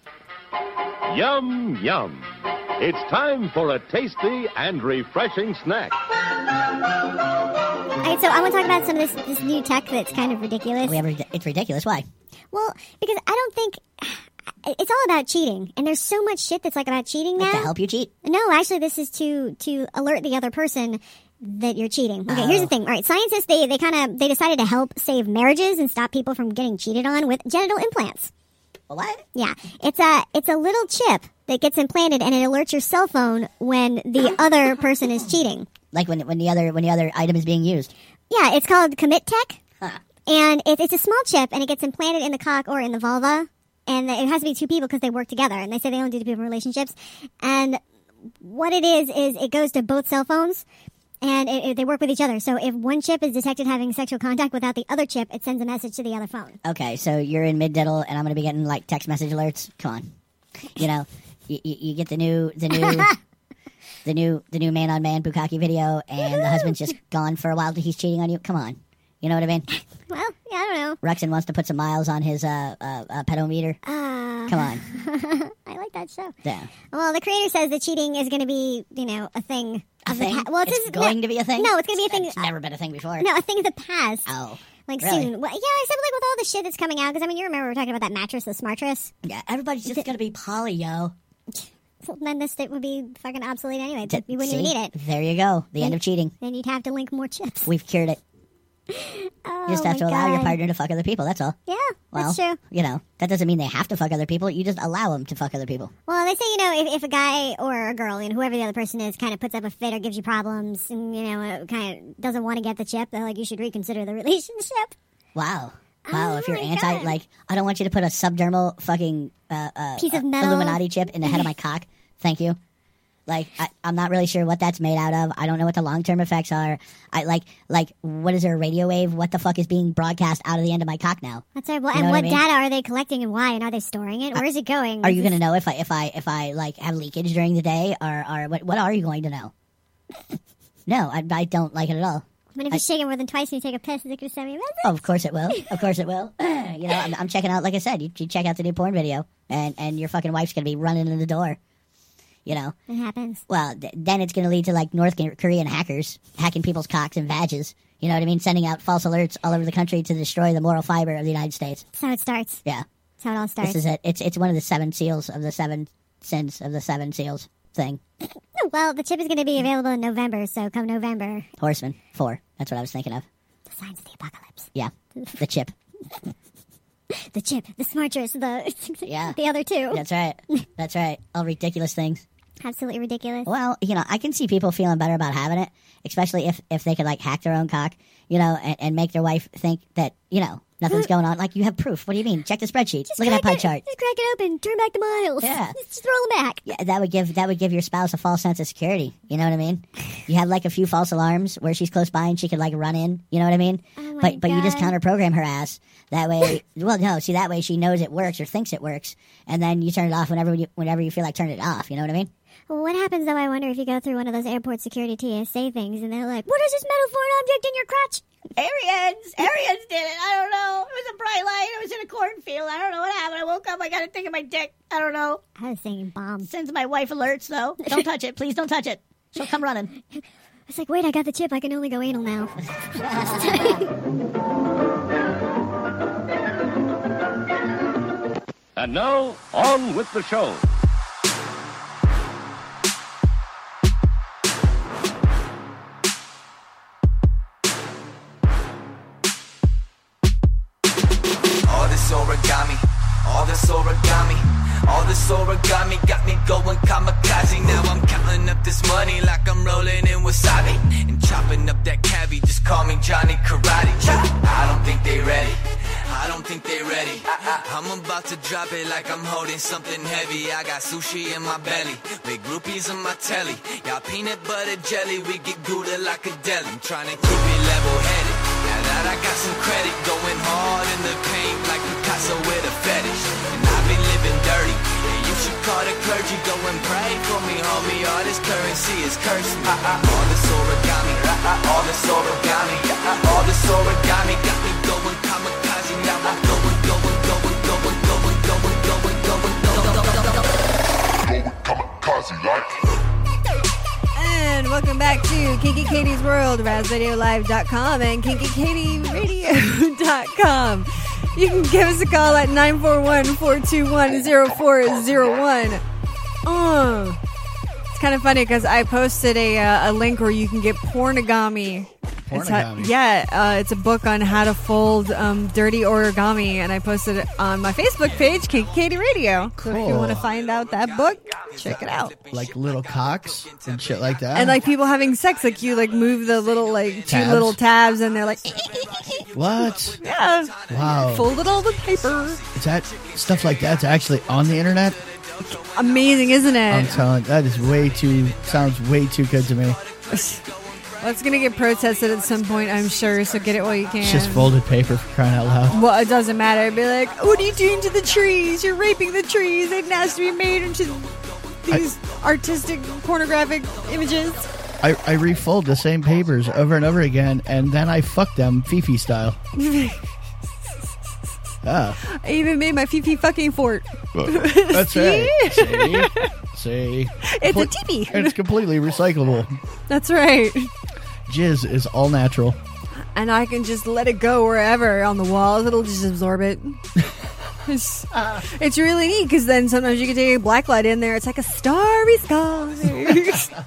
[SPEAKER 8] Yum, yum. It's time for a tasty and refreshing snack.
[SPEAKER 5] All right, so I want to talk about some of this new tech that's kind of ridiculous.
[SPEAKER 9] It's ridiculous. Why?
[SPEAKER 5] Well, because I don't think it's all about cheating, and there's so much shit that's like about cheating now.
[SPEAKER 9] To help you cheat?
[SPEAKER 5] No, actually, this is to alert the other person that you're cheating. Okay, here's the thing. All right, scientists they decided to help save marriages and stop people from getting cheated on with genital implants.
[SPEAKER 9] What?
[SPEAKER 5] Yeah, it's a little chip that gets implanted, and it alerts your cell phone when the other person is cheating.
[SPEAKER 9] Like when the other item is being used.
[SPEAKER 5] Yeah, it's called Commit Tech, and it's a small chip, and it gets implanted in the cock or in the vulva, and it has to be two people because they work together, and they say they only do two people relationships, and what it is it goes to both cell phones, and they work with each other. So if one chip is detected having sexual contact without the other chip, it sends a message to the other phone.
[SPEAKER 9] Okay, so you're in mid-diddle, and I'm going to be getting, like, text message alerts? Come on. You know, you get the new man-on-man bukkake video, and the husband's just gone for a while. He's cheating on you. Come on. You know what I mean?
[SPEAKER 5] Well, yeah, I don't know.
[SPEAKER 9] Rexon wants to put some miles on his pedometer. Come on.
[SPEAKER 5] I like that show.
[SPEAKER 9] Yeah.
[SPEAKER 5] Well, the creator says that cheating is going to be, a thing.
[SPEAKER 9] A thing?
[SPEAKER 5] It's
[SPEAKER 9] going to be a thing?
[SPEAKER 5] No, it's going to be a thing.
[SPEAKER 9] It's never been a thing before.
[SPEAKER 5] No, a thing of the past.
[SPEAKER 9] Oh.
[SPEAKER 5] Like
[SPEAKER 9] really?
[SPEAKER 5] soon. Well, yeah, except like with all the shit that's coming out. Because, you remember we were talking about that mattress, the Smartress?
[SPEAKER 9] Yeah, everybody's just going to be poly, yo.
[SPEAKER 5] So then this would be fucking obsolete anyway. You wouldn't even need it.
[SPEAKER 9] There you go. The end of cheating.
[SPEAKER 5] Then you'd have to link more chips.
[SPEAKER 9] We've cured it.
[SPEAKER 5] Oh,
[SPEAKER 9] you just have to allow your partner to fuck other people. That's all.
[SPEAKER 5] Yeah,
[SPEAKER 9] well,
[SPEAKER 5] that's true.
[SPEAKER 9] That doesn't mean they have to fuck other people. You just allow them to fuck other people.
[SPEAKER 5] Well, they say, if a guy or a girl, whoever the other person is, kind of puts up a fit or gives you problems and, kind of doesn't want to get the chip, they're like, you should reconsider the relationship.
[SPEAKER 9] Wow. If you're anti, like, I don't want you to put a subdermal fucking
[SPEAKER 5] piece of metal
[SPEAKER 9] Illuminati chip in the head of my cock. Thank you. Like, I'm not really sure what that's made out of. I don't know what the long-term effects are. What is there, a radio wave? What the fuck is being broadcast out of the end of my cock now?
[SPEAKER 5] That's right. Well, and what data are they collecting and why? And are they storing it? Where is it going?
[SPEAKER 9] Are you going to know if I like have leakage during the day, or what are you going to know? No, I don't like it at all.
[SPEAKER 5] But if you shake it more than twice and you take a piss, is it going to send me a message?
[SPEAKER 9] Oh, of course it will. Of course it will. I'm checking out, like I said, you check out the new porn video, and your fucking wife's going to be running in the door. It
[SPEAKER 5] happens.
[SPEAKER 9] Well, then it's going to lead to, like, North Korean hackers hacking people's cocks and vages. You know what I mean? Sending out false alerts all over the country to destroy the moral fiber of the United States.
[SPEAKER 5] That's how it starts.
[SPEAKER 9] Yeah.
[SPEAKER 5] That's how it all starts.
[SPEAKER 9] This is it. It's one of the 7 seals of the 7 sins of the 7 seals thing.
[SPEAKER 5] Well, the chip is going to be available in November, so come November.
[SPEAKER 9] Horseman 4. That's what I was thinking of.
[SPEAKER 5] The signs of the apocalypse.
[SPEAKER 9] Yeah. The chip.
[SPEAKER 5] The chip. The Smartress.
[SPEAKER 9] Yeah.
[SPEAKER 5] The other two.
[SPEAKER 9] That's right. That's right. All ridiculous things.
[SPEAKER 5] Absolutely ridiculous.
[SPEAKER 9] Well, I can see people feeling better about having it, especially if they could, like, hack their own cock, and make their wife think that, nothing's going on. Like, you have proof. What do you mean? Check the spreadsheet. Look at that pie chart.
[SPEAKER 5] Just crack it open. Turn back the miles.
[SPEAKER 9] Yeah.
[SPEAKER 5] Just throw them back.
[SPEAKER 9] Yeah, that would give your spouse a false sense of security. You know what I mean? You have, like, a few false alarms where she's close by and she could, like, run in. You know what I mean?
[SPEAKER 5] Oh
[SPEAKER 9] but you just counter-program her ass. That way, that way she knows it works or thinks it works, and then you turn it off whenever you feel like turning it off. You know what I mean?
[SPEAKER 5] Well, what happens, though, I wonder, if you go through one of those airport security TSA things and they're like, what is this metal foreign object in your crotch?
[SPEAKER 9] Arians did it. I don't know. It was a bright light. I was in a cornfield. I don't know what happened. I woke up. I got a thing in my dick. I don't know.
[SPEAKER 5] I was thinking bomb.
[SPEAKER 9] Sends my wife alerts, though. Don't touch it. Please don't touch it. She'll come running.
[SPEAKER 5] It's like, wait, I got the chip. I can only go anal now.
[SPEAKER 8] And now, on with the show.
[SPEAKER 10] All this origami got me going kamikaze. Now I'm counting up this money like I'm rolling in wasabi and chopping up that cabbie. Just call me Johnny Karate. I don't think they ready. I don't think they ready. I'm about to drop it like I'm holding something heavy. I got sushi in my belly with groupies on my telly. Y'all peanut butter jelly, we get Gouda like a deli. I'm trying to keep it level-headed. Now that I got some credit, going hard in the paint like Picasso with a fetish. And I've been living dirty, and you should call the clergy. Go and pray for me, homie. All this currency is cursed me. All this origami, all this origami, all this origami got me going kamikaze. Now I'm going
[SPEAKER 11] kamikaze like.
[SPEAKER 6] And welcome back to Kinky Katie's World, RazRadioLive.com and KinkyKatieRadio.com. You can give us a call at 941-421-0401. It's kind of funny because I posted a link where you can get pornogami. It's a book on how to fold dirty origami, and I posted it on my Facebook page, Kinky Katie Radio.
[SPEAKER 7] Cool.
[SPEAKER 6] So if you want to find out that book, Check it out.
[SPEAKER 7] Like little cocks and shit like that.
[SPEAKER 6] And like people having sex, like you like move the little like two
[SPEAKER 7] Tabs?
[SPEAKER 6] little tabs, and they're like,
[SPEAKER 7] What?
[SPEAKER 6] yeah,
[SPEAKER 7] Wow.
[SPEAKER 6] folded all the paper.
[SPEAKER 7] Is that stuff like that's actually on the internet?
[SPEAKER 6] Amazing, isn't
[SPEAKER 7] I'm
[SPEAKER 6] it?
[SPEAKER 7] telling that is sounds way too good to me.
[SPEAKER 6] Well, it's gonna get protested at some point, I'm sure. So get it while you can.
[SPEAKER 7] It's just folded paper for crying out loud.
[SPEAKER 6] Well, it doesn't matter. It'd be like, what are you doing to the trees? You're raping the trees. It has to be made into these artistic, pornographic images.
[SPEAKER 7] I refold the same papers over and over again, and then I fuck them Fifi style.
[SPEAKER 6] I even made my Fifi fucking fort.
[SPEAKER 7] That's right. See?
[SPEAKER 6] It's a teepee.
[SPEAKER 7] And it's completely recyclable.
[SPEAKER 6] That's right.
[SPEAKER 7] Jizz is all natural.
[SPEAKER 6] And I can just let it go wherever on the walls. It'll just absorb it. It's really neat because then sometimes you can take a black light in there. It's like a starry sky.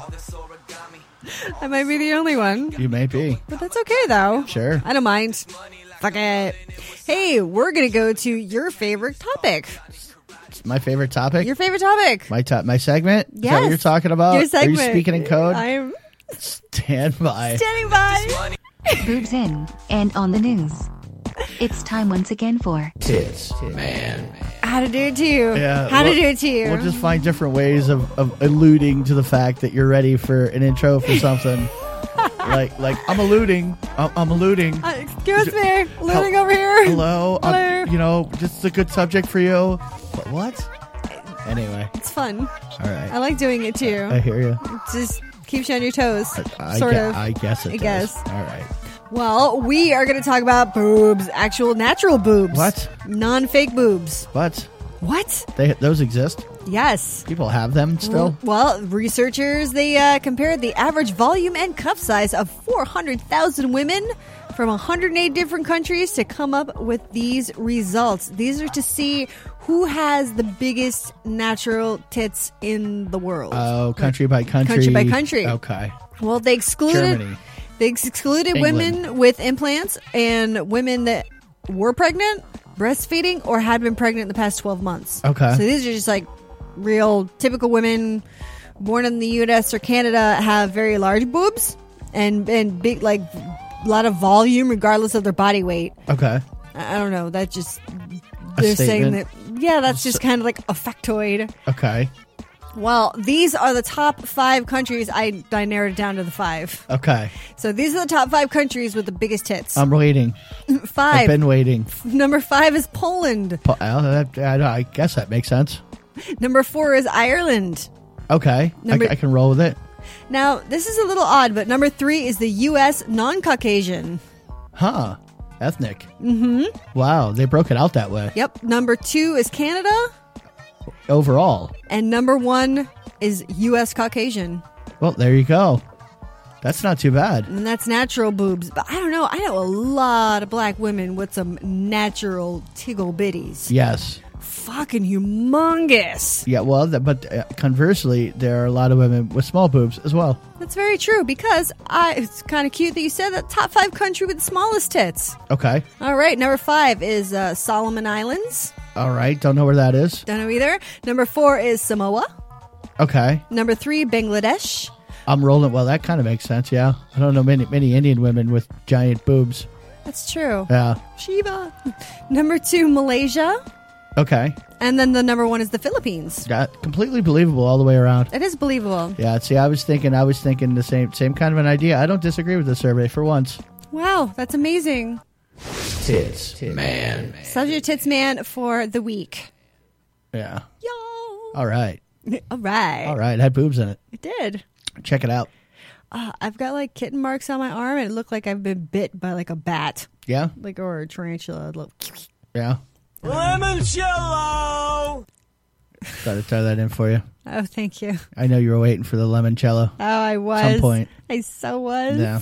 [SPEAKER 6] I might be the only one.
[SPEAKER 7] You may be.
[SPEAKER 6] But that's okay, though.
[SPEAKER 7] Sure.
[SPEAKER 6] I don't mind. Fuck it. Hey, we're going to go to your favorite topic.
[SPEAKER 7] My favorite topic?
[SPEAKER 6] Your favorite topic.
[SPEAKER 7] My segment? Is that what
[SPEAKER 6] Yes.
[SPEAKER 7] you're talking about?
[SPEAKER 6] Your segment.
[SPEAKER 7] Are you speaking in code?
[SPEAKER 6] I'm
[SPEAKER 7] Stand by.
[SPEAKER 6] standing by.
[SPEAKER 1] Boobs in and on the news. It's time once again for
[SPEAKER 7] Tits, man.
[SPEAKER 6] How to do it to you.
[SPEAKER 7] Yeah,
[SPEAKER 6] How to do it to you.
[SPEAKER 7] We'll just find different ways of alluding to the fact that you're ready for an intro for something. like I'm alluding. I'm alluding.
[SPEAKER 6] Excuse me. Alluding over here.
[SPEAKER 7] Hello.
[SPEAKER 6] Hello.
[SPEAKER 7] Just a good subject for you. But what? Anyway.
[SPEAKER 6] It's fun.
[SPEAKER 7] All right.
[SPEAKER 6] I like doing it too.
[SPEAKER 7] I hear you.
[SPEAKER 6] Just keeps you on your toes.
[SPEAKER 7] I
[SPEAKER 6] sort of.
[SPEAKER 7] I guess it
[SPEAKER 6] I
[SPEAKER 7] does.
[SPEAKER 6] guess.
[SPEAKER 7] All right.
[SPEAKER 6] Well, we are going to talk about boobs. Actual natural boobs.
[SPEAKER 7] What?
[SPEAKER 6] Non-fake boobs.
[SPEAKER 7] What?
[SPEAKER 6] What?
[SPEAKER 7] Those exist?
[SPEAKER 6] Yes.
[SPEAKER 7] People have them still?
[SPEAKER 6] Well, researchers, they compared the average volume and cup size of 400,000 women from 108 different countries to come up with these results. These are to see who has the biggest natural tits in the world.
[SPEAKER 7] Oh, country by country.
[SPEAKER 6] Country by country.
[SPEAKER 7] Okay.
[SPEAKER 6] Well, they excluded
[SPEAKER 7] Germany.
[SPEAKER 6] England. Women with implants and women that were pregnant, breastfeeding, or had been pregnant in the past 12 months.
[SPEAKER 7] Okay.
[SPEAKER 6] So these are just like real typical women born in the U.S. or Canada have very large boobs and big, like a lot of volume regardless of their body weight.
[SPEAKER 7] Okay.
[SPEAKER 6] I don't know. That just
[SPEAKER 7] A
[SPEAKER 6] they're saying
[SPEAKER 7] statement.
[SPEAKER 6] that. Yeah, that's just kind of like a factoid.
[SPEAKER 7] Okay.
[SPEAKER 6] Well, these are the top 5 countries. I narrowed it down to the 5.
[SPEAKER 7] Okay.
[SPEAKER 6] So these are the top 5 countries with the biggest tits.
[SPEAKER 7] I'm waiting.
[SPEAKER 6] 5.
[SPEAKER 7] I've been waiting.
[SPEAKER 6] Number 5 is Poland.
[SPEAKER 7] I guess that makes sense.
[SPEAKER 6] Number 4 is Ireland.
[SPEAKER 7] Okay. I can roll with it.
[SPEAKER 6] Now, this is a little odd, but number 3 is the U.S. non-Caucasian.
[SPEAKER 7] Huh. Ethnic. Mm-hmm. Wow. They broke it out that way.
[SPEAKER 6] Yep. Number 2 is Canada.
[SPEAKER 7] Overall.
[SPEAKER 6] And number 1 is U.S. Caucasian.
[SPEAKER 7] Well, there you go. That's not too bad.
[SPEAKER 6] And that's natural boobs. But I don't know. I know a lot of black women with some natural tiggle bitties.
[SPEAKER 7] Yes.
[SPEAKER 6] Fucking humongous.
[SPEAKER 7] Yeah, well, but conversely, there are a lot of women with small boobs as well.
[SPEAKER 6] That's very true because it's kind of cute that you said that top 5 country with the smallest tits.
[SPEAKER 7] Okay.
[SPEAKER 6] All right, number 5 is Solomon Islands.
[SPEAKER 7] All right. Don't know where that is.
[SPEAKER 6] Don't know either. Number 4 is Samoa.
[SPEAKER 7] Okay.
[SPEAKER 6] Number 3, Bangladesh.
[SPEAKER 7] I'm rolling. Well, that kind of makes sense. Yeah. I don't know many Indian women with giant boobs.
[SPEAKER 6] That's true.
[SPEAKER 7] Yeah.
[SPEAKER 6] Shiva. Number 2, Malaysia.
[SPEAKER 7] Okay.
[SPEAKER 6] And then the number 1 is the Philippines.
[SPEAKER 7] Yeah, completely believable all the way around.
[SPEAKER 6] It is believable.
[SPEAKER 7] Yeah. See, I was thinking the same kind of an idea. I don't disagree with the survey for once.
[SPEAKER 6] Wow, that's amazing.
[SPEAKER 7] Tits, man.
[SPEAKER 6] Subject Tits Man for the week.
[SPEAKER 7] Yeah.
[SPEAKER 6] Yo.
[SPEAKER 7] All right.
[SPEAKER 6] All right.
[SPEAKER 7] All right. It had boobs in it.
[SPEAKER 6] It did.
[SPEAKER 7] Check it out.
[SPEAKER 6] I've got like kitten marks on my arm. And it looked like I've been bit by like a bat.
[SPEAKER 7] Yeah.
[SPEAKER 6] Like or a tarantula.
[SPEAKER 7] Yeah.
[SPEAKER 10] Limoncello!
[SPEAKER 7] Got to throw that in for you.
[SPEAKER 6] Oh, thank you.
[SPEAKER 7] I know you were waiting for the limoncello.
[SPEAKER 6] Oh, I was.
[SPEAKER 7] Some point.
[SPEAKER 6] I so was.
[SPEAKER 7] Yeah.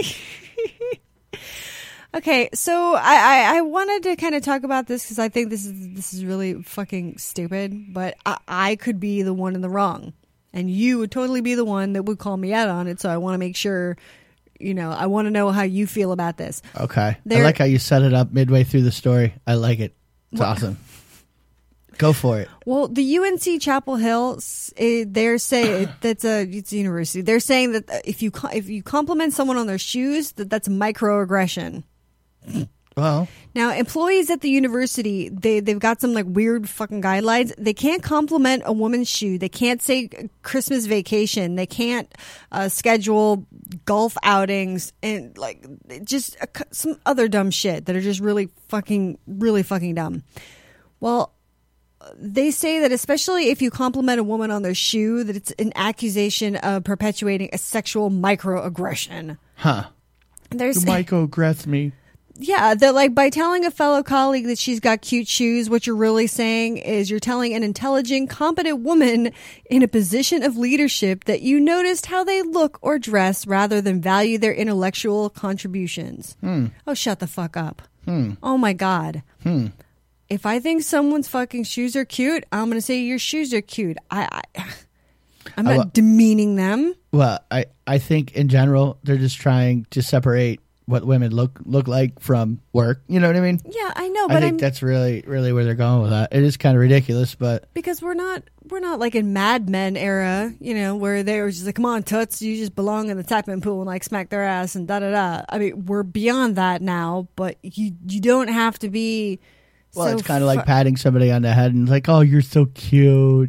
[SPEAKER 6] Okay, so I wanted to kind of talk about this because I think this is really fucking stupid, but I could be the one in the wrong, and you would totally be the one that would call me out on it. So I want to make sure, I want to know how you feel about this.
[SPEAKER 7] Okay. I like how you set it up midway through the story. I like it. It's awesome. Go for it.
[SPEAKER 6] Well, the UNC Chapel Hill, they're saying it's a university. They're saying that if you compliment someone on their shoes, that's microaggression.
[SPEAKER 7] Well,
[SPEAKER 6] now employees at the university, they've got some like weird fucking guidelines. They can't compliment a woman's shoe. They can't say Christmas vacation. They can't schedule golf outings and like just some other dumb shit that are just really fucking dumb. Well, they say that especially if you compliment a woman on their shoe, that it's an accusation of perpetuating a sexual microaggression.
[SPEAKER 7] Huh.
[SPEAKER 6] You
[SPEAKER 7] microaggress me.
[SPEAKER 6] Yeah, that like by telling a fellow colleague that she's got cute shoes, what you're really saying is you're telling an intelligent, competent woman in a position of leadership that you noticed how they look or dress rather than value their intellectual contributions. Oh, shut the fuck up. Oh my God. If I think someone's fucking shoes are cute, I'm going to say your shoes are cute. I'm not demeaning them.
[SPEAKER 7] Well, I think in general, they're just trying to separate what women look like from work. You know what I mean?
[SPEAKER 6] Yeah, I know. But
[SPEAKER 7] I think that's really where they're going with that. It is kind of ridiculous, but
[SPEAKER 6] because we're not like in Mad Men era, you know, where they were just like, come on, toots, you just belong in the tap-in pool and like smack their ass and da-da-da. I mean, we're beyond that now, but you don't have to be.
[SPEAKER 7] Well, it's kind of like patting somebody on the head and like, oh, you're so cute.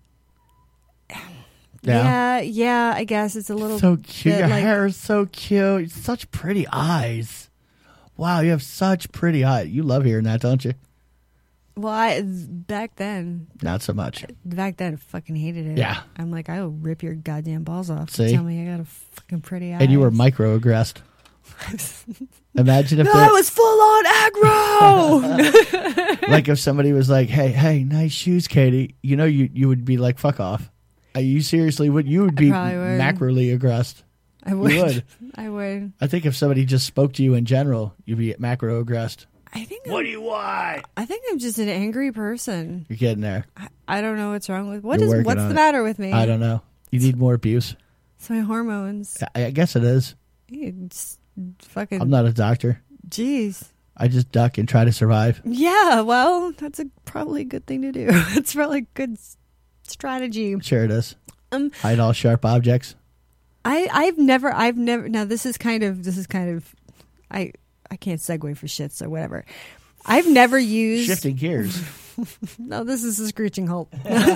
[SPEAKER 6] Yeah, I guess it's a little
[SPEAKER 7] so cute. Your
[SPEAKER 6] like,
[SPEAKER 7] hair is so cute. Such pretty eyes. Wow, you have such pretty eyes. You love hearing that, don't you?
[SPEAKER 6] Well, back then,
[SPEAKER 7] not so much.
[SPEAKER 6] Back then, I fucking hated it.
[SPEAKER 7] Yeah,
[SPEAKER 6] I'm like, I will rip your goddamn balls off.
[SPEAKER 7] See?
[SPEAKER 6] Tell me I got a fucking pretty eye.
[SPEAKER 7] And you were microaggressed. Imagine if
[SPEAKER 6] I was full on aggro.
[SPEAKER 7] Like if somebody was like, "Hey, nice shoes, Katie." You know, you would be like, "Fuck off." You seriously would? You would be macroly aggressed.
[SPEAKER 6] I would.
[SPEAKER 7] You would.
[SPEAKER 6] I would.
[SPEAKER 7] I think if somebody just spoke to you in general, you'd be macro aggressed.
[SPEAKER 6] I think.
[SPEAKER 7] What do you want?
[SPEAKER 6] I think I'm just an angry person.
[SPEAKER 7] You're getting there.
[SPEAKER 6] I don't know what's wrong with what's the matter with me.
[SPEAKER 7] I don't know. You need more abuse.
[SPEAKER 6] It's my hormones.
[SPEAKER 7] I guess it is.
[SPEAKER 6] It's fucking.
[SPEAKER 7] I'm not a doctor.
[SPEAKER 6] Jeez.
[SPEAKER 7] I just duck and try to survive.
[SPEAKER 6] Yeah, well, that's probably a good thing to do. It's probably a good strategy.
[SPEAKER 7] Sure it is. Hide all sharp objects.
[SPEAKER 6] I've never now this is kind of I can't segue for shit, so whatever. I've never used
[SPEAKER 7] shifting gears.
[SPEAKER 6] No, this is a screeching halt.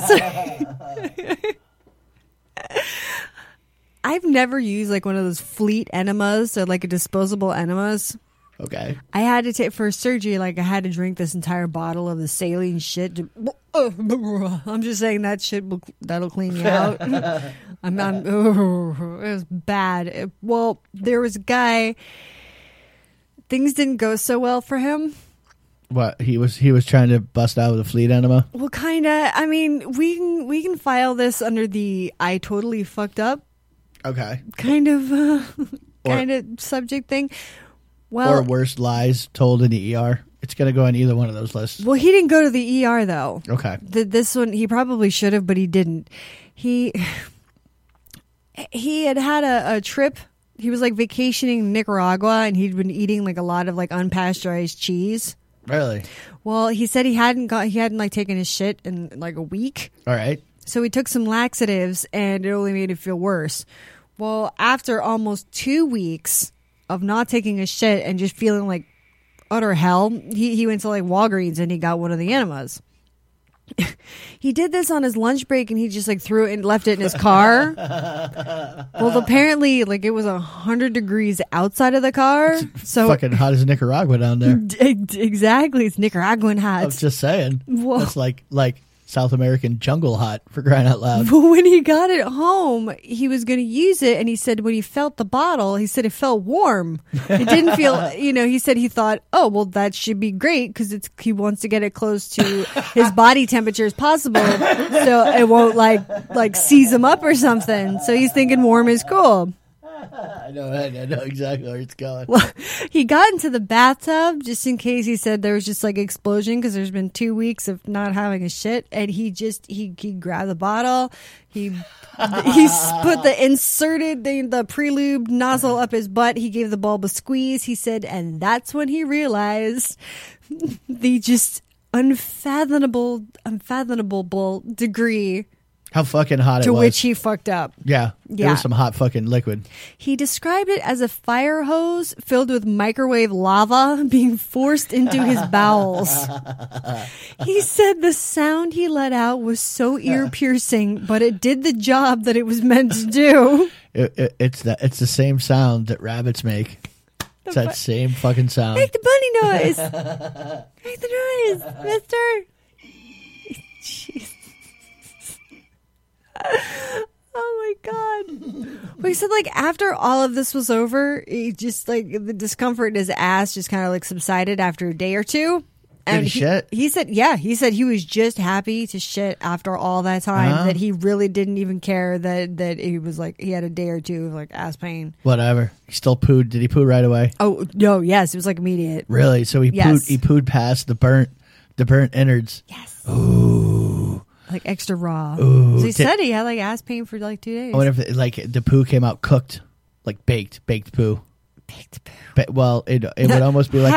[SPEAKER 6] I've never used like one of those fleet enemas or like a disposable enemas.
[SPEAKER 7] Okay. I
[SPEAKER 6] had to take for surgery. Like I had to drink this entire bottle of the saline shit. I'm just saying that shit that'll clean you out. It was bad. Well, there was a guy. Things didn't go so well for him.
[SPEAKER 7] What he was trying to bust out with a fleet enema.
[SPEAKER 6] Well, kind of. I mean, we can file this under the I totally fucked up.
[SPEAKER 7] Okay.
[SPEAKER 6] Kind of subject thing. Well,
[SPEAKER 7] or worst lies told in the ER. It's going to go on either one of those lists.
[SPEAKER 6] Well, he didn't go to the ER though.
[SPEAKER 7] Okay.
[SPEAKER 6] This one he probably should have, but he didn't. He had a trip. He was like vacationing in Nicaragua, and he'd been eating like a lot of like unpasteurized cheese.
[SPEAKER 7] Really?
[SPEAKER 6] Well, he said he hadn't like taken his shit in like a week.
[SPEAKER 7] All right.
[SPEAKER 6] So he took some laxatives, and it only made it feel worse. Well, after almost 2 weeks of not taking a shit and just feeling like utter hell, he went to like Walgreens and he got one of the enemas. He did this on his lunch break, and he just like threw it and left it in his car. Well, apparently, like it was 100 degrees outside of the car.
[SPEAKER 7] It's so fucking hot as Nicaragua down there.
[SPEAKER 6] Exactly, it's Nicaraguan hot.
[SPEAKER 7] I was just saying. Whoa. That's like South American jungle hot, for crying out loud.
[SPEAKER 6] But when he got it home, he was going to use it, and he said when he felt the bottle, he said it felt warm. It didn't feel, he said he thought, oh, well, that should be great because he wants to get it close to his body temperature as possible so it won't like seize him up or something. So he's thinking warm is cool.
[SPEAKER 7] I know exactly where it's going.
[SPEAKER 6] Well, he got into the bathtub just in case. He said there was just like explosion because there's been 2 weeks of not having a shit, and he grabbed the bottle. He put the pre-lube nozzle up his butt. He gave the bulb a squeeze. He said, and that's when he realized unfathomable degree
[SPEAKER 7] How fucking hot it
[SPEAKER 6] to
[SPEAKER 7] was.
[SPEAKER 6] which he fucked up.
[SPEAKER 7] Yeah. It
[SPEAKER 6] Yeah.
[SPEAKER 7] was some hot fucking liquid.
[SPEAKER 6] He described it as a fire hose filled with microwave lava being forced into his bowels. He said the sound he let out was so ear-piercing, but it did the job that it was meant to do.
[SPEAKER 7] It's the same sound that rabbits make. It's that same fucking sound.
[SPEAKER 6] Make the bunny noise. Make the noise, mister. Jeez. Oh my god. Well, he said like after all of this was over, he just like the discomfort in his ass just kind of like subsided after a day or two.
[SPEAKER 7] Did he shit?
[SPEAKER 6] He said, yeah, he said he was just happy to shit after all that time, that he really didn't even care that he was like, he had a day or two of like ass pain.
[SPEAKER 7] Whatever. He still pooed. Did he poo right away?
[SPEAKER 6] Oh, no, yes. It was like immediate.
[SPEAKER 7] Really? So he pooed past the burnt innards.
[SPEAKER 6] Yes.
[SPEAKER 7] Ooh.
[SPEAKER 6] Like extra raw.
[SPEAKER 7] Ooh.
[SPEAKER 6] So he said he had like ass pain for like 2 days.
[SPEAKER 7] I wonder if like the poo came out cooked, like baked poo.
[SPEAKER 6] Baked poo.
[SPEAKER 7] Well, it would almost be like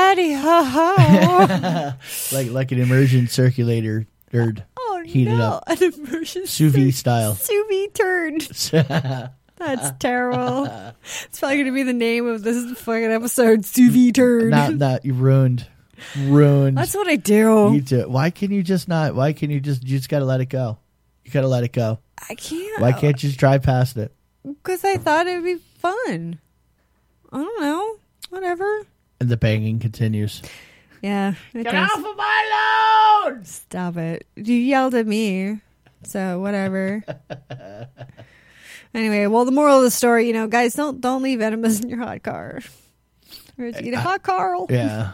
[SPEAKER 7] like an immersion circulator heated up.
[SPEAKER 6] An immersion
[SPEAKER 7] sous vide style.
[SPEAKER 6] Sous vide turd. That's terrible. It's probably going to be the name of this fucking episode. Sous vide turd.
[SPEAKER 7] Not you ruined.
[SPEAKER 6] That's what I do.
[SPEAKER 7] You do. Why can you just not? Why can you just got to let it go? You got to let it go.
[SPEAKER 6] I can't.
[SPEAKER 7] Why can't you just drive past it?
[SPEAKER 6] Because I thought it would be fun. I don't know. Whatever.
[SPEAKER 7] And the banging continues.
[SPEAKER 6] Yeah.
[SPEAKER 7] Get off of my load!
[SPEAKER 6] Stop it. You yelled at me. So whatever. Anyway, well, the moral of the story, guys, don't leave enemas in your hot car. Or eat a hot Carl.
[SPEAKER 7] Yeah.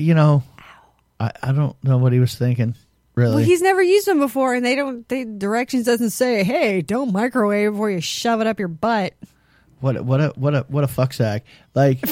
[SPEAKER 7] I don't know what he was thinking. Really?
[SPEAKER 6] Well, he's never used them before, and directions doesn't say, "Hey, don't microwave before you shove it up your butt."
[SPEAKER 7] What a fuck sack! Like,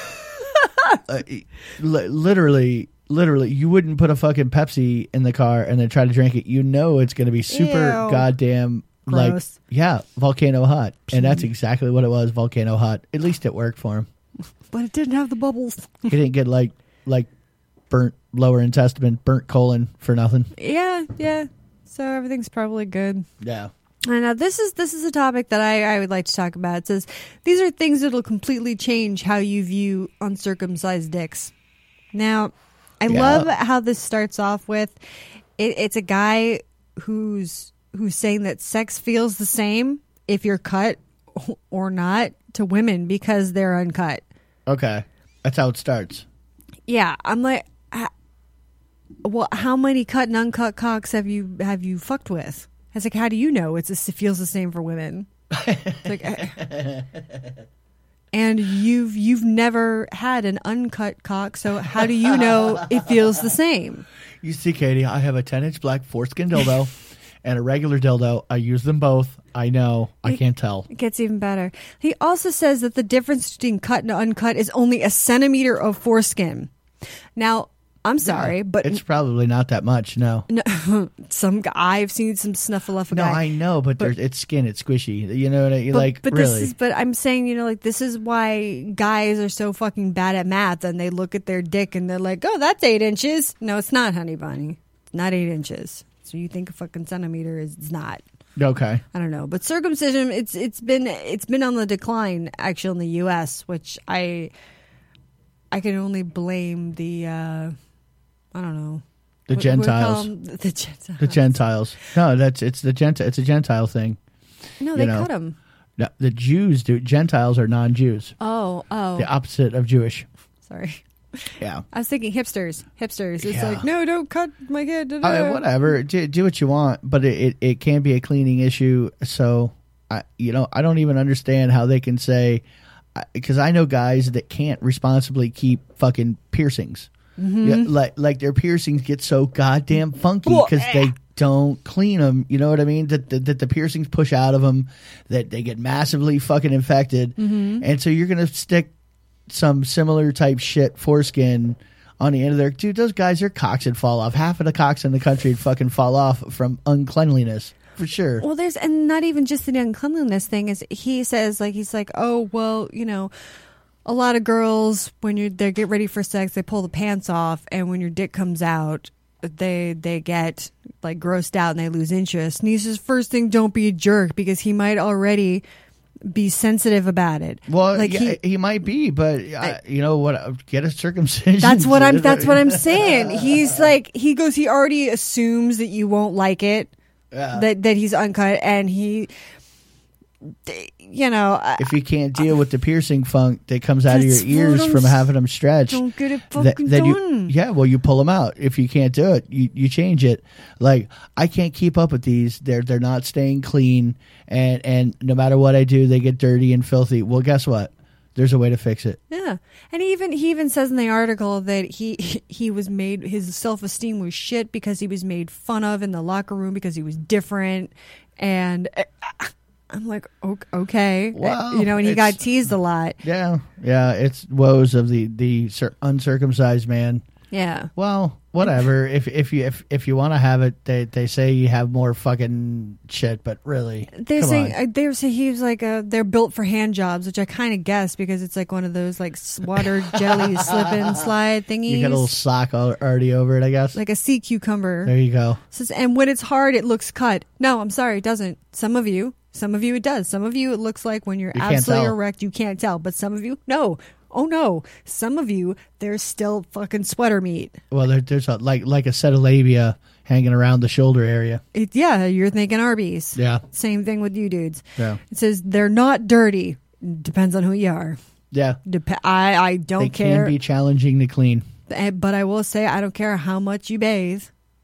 [SPEAKER 7] literally, you wouldn't put a fucking Pepsi in the car and then try to drink it. You know it's going to be super goddamn
[SPEAKER 6] gross.
[SPEAKER 7] Volcano hot, and that's exactly what it was. Volcano hot. At least it worked for him.
[SPEAKER 6] But it didn't have the bubbles.
[SPEAKER 7] He didn't get like burnt lower intestine, burnt colon for nothing.
[SPEAKER 6] Yeah. So everything's probably good.
[SPEAKER 7] Yeah.
[SPEAKER 6] And this is a topic that I would like to talk about. It says these are things that'll completely change how you view uncircumcised dicks. Now, I love how this starts off with it's a guy who's saying that sex feels the same if you're cut or not to women because they're uncut.
[SPEAKER 7] Okay, that's how it starts.
[SPEAKER 6] Yeah, I'm like, well, how many cut and uncut cocks have you fucked with? It's like, how do you know it feels the same for women? It's like, and you've never had an uncut cock, so how do you know it feels the same?
[SPEAKER 7] You see, Katie, I have a 10-inch black foreskin dildo and a regular dildo. I use them both. I know. I can't tell.
[SPEAKER 6] It gets even better. He also says that the difference between cut and uncut is only a centimeter of foreskin. Now, I'm sorry, but
[SPEAKER 7] it's probably not that much. No.
[SPEAKER 6] I've seen some snuffleupagus.
[SPEAKER 7] No, I know, but it's skin. It's squishy. You know what I like?
[SPEAKER 6] But
[SPEAKER 7] really?
[SPEAKER 6] But I'm saying, this is why guys are so fucking bad at math, and they look at their dick and they're like, "Oh, that's 8 inches." No, it's not, honey bunny. It's not 8 inches. So you think a fucking centimeter is? It's not.
[SPEAKER 7] Okay.
[SPEAKER 6] I don't know, but circumcision it's been on the decline actually in the U.S., which I can only blame the I don't know,
[SPEAKER 7] the Gentiles.
[SPEAKER 6] The Gentiles.
[SPEAKER 7] The Gentiles. No, it's a Gentile thing.
[SPEAKER 6] No, they cut them.
[SPEAKER 7] No, the Jews do. Gentiles are non-Jews.
[SPEAKER 6] Oh.
[SPEAKER 7] The opposite of Jewish.
[SPEAKER 6] Sorry.
[SPEAKER 7] Yeah.
[SPEAKER 6] I was thinking hipsters. It's like, no, don't cut my kid.
[SPEAKER 7] Whatever. Do what you want, but it can be a cleaning issue. So, I don't even understand how they can say, because I know guys that can't responsibly keep fucking piercings. Mm-hmm. Yeah, like their piercings get so goddamn funky because they don't clean them. You know what I mean? That the piercings push out of them, that they get massively fucking infected, and so you're gonna stick some similar type shit foreskin on the end of their dude. Those guys, their cocks would fall off. Half of the cocks in the country would fucking fall off from uncleanliness. For sure.
[SPEAKER 6] Well, and not even just the uncleanliness thing is he says he's like, oh, well, a lot of girls when they get ready for sex, they pull the pants off, and when your dick comes out, they get like grossed out and they lose interest. And he says, first thing, don't be a jerk, because he might already be sensitive about it.
[SPEAKER 7] Well,
[SPEAKER 6] like
[SPEAKER 7] he might be, but you know what? Get a circumcision.
[SPEAKER 6] That's what I'm saying. He's like, he already assumes that you won't like it, that he's uncut, and he, you know,
[SPEAKER 7] if you can't deal with the piercing funk that comes out of your ears from having them stretched,
[SPEAKER 6] don't get it fucking
[SPEAKER 7] done. You pull them out. If you can't do it, you change it. Like, I can't keep up with these. They're not staying clean, and no matter what I do, they get dirty and filthy. Well, guess what? There's a way to fix it.
[SPEAKER 6] Yeah, and he even says in the article that he was made, his self-esteem was shit because he was made fun of in the locker room because he was different, and I'm like, okay,
[SPEAKER 7] well,
[SPEAKER 6] you know, and he got teased a lot.
[SPEAKER 7] Yeah, it's woes of the uncircumcised man.
[SPEAKER 6] Yeah.
[SPEAKER 7] Well, whatever. if you want to have it, they say you have more fucking shit, but really,
[SPEAKER 6] they're saying he was like they're built for hand jobs, which I kind of guess because it's like one of those like water jelly slip and slide thingies.
[SPEAKER 7] You got a little sock already over it, I guess.
[SPEAKER 6] Like a sea cucumber.
[SPEAKER 7] There you go.
[SPEAKER 6] Says, and when it's hard, it looks cut. No, I'm sorry, it doesn't. Some of you it does. Some of you it looks like when you're absolutely erect, you can't tell. But some of you, no. Oh no! Some of you, there's still fucking sweater meat.
[SPEAKER 7] Well, there's like a set of labia hanging around the shoulder area.
[SPEAKER 6] You're thinking Arby's.
[SPEAKER 7] Yeah.
[SPEAKER 6] Same thing with you dudes.
[SPEAKER 7] Yeah.
[SPEAKER 6] It says they're not dirty. Depends on who you are.
[SPEAKER 7] Yeah.
[SPEAKER 6] I don't care.
[SPEAKER 7] They can be challenging to clean.
[SPEAKER 6] But I will say, I don't care how much you bathe.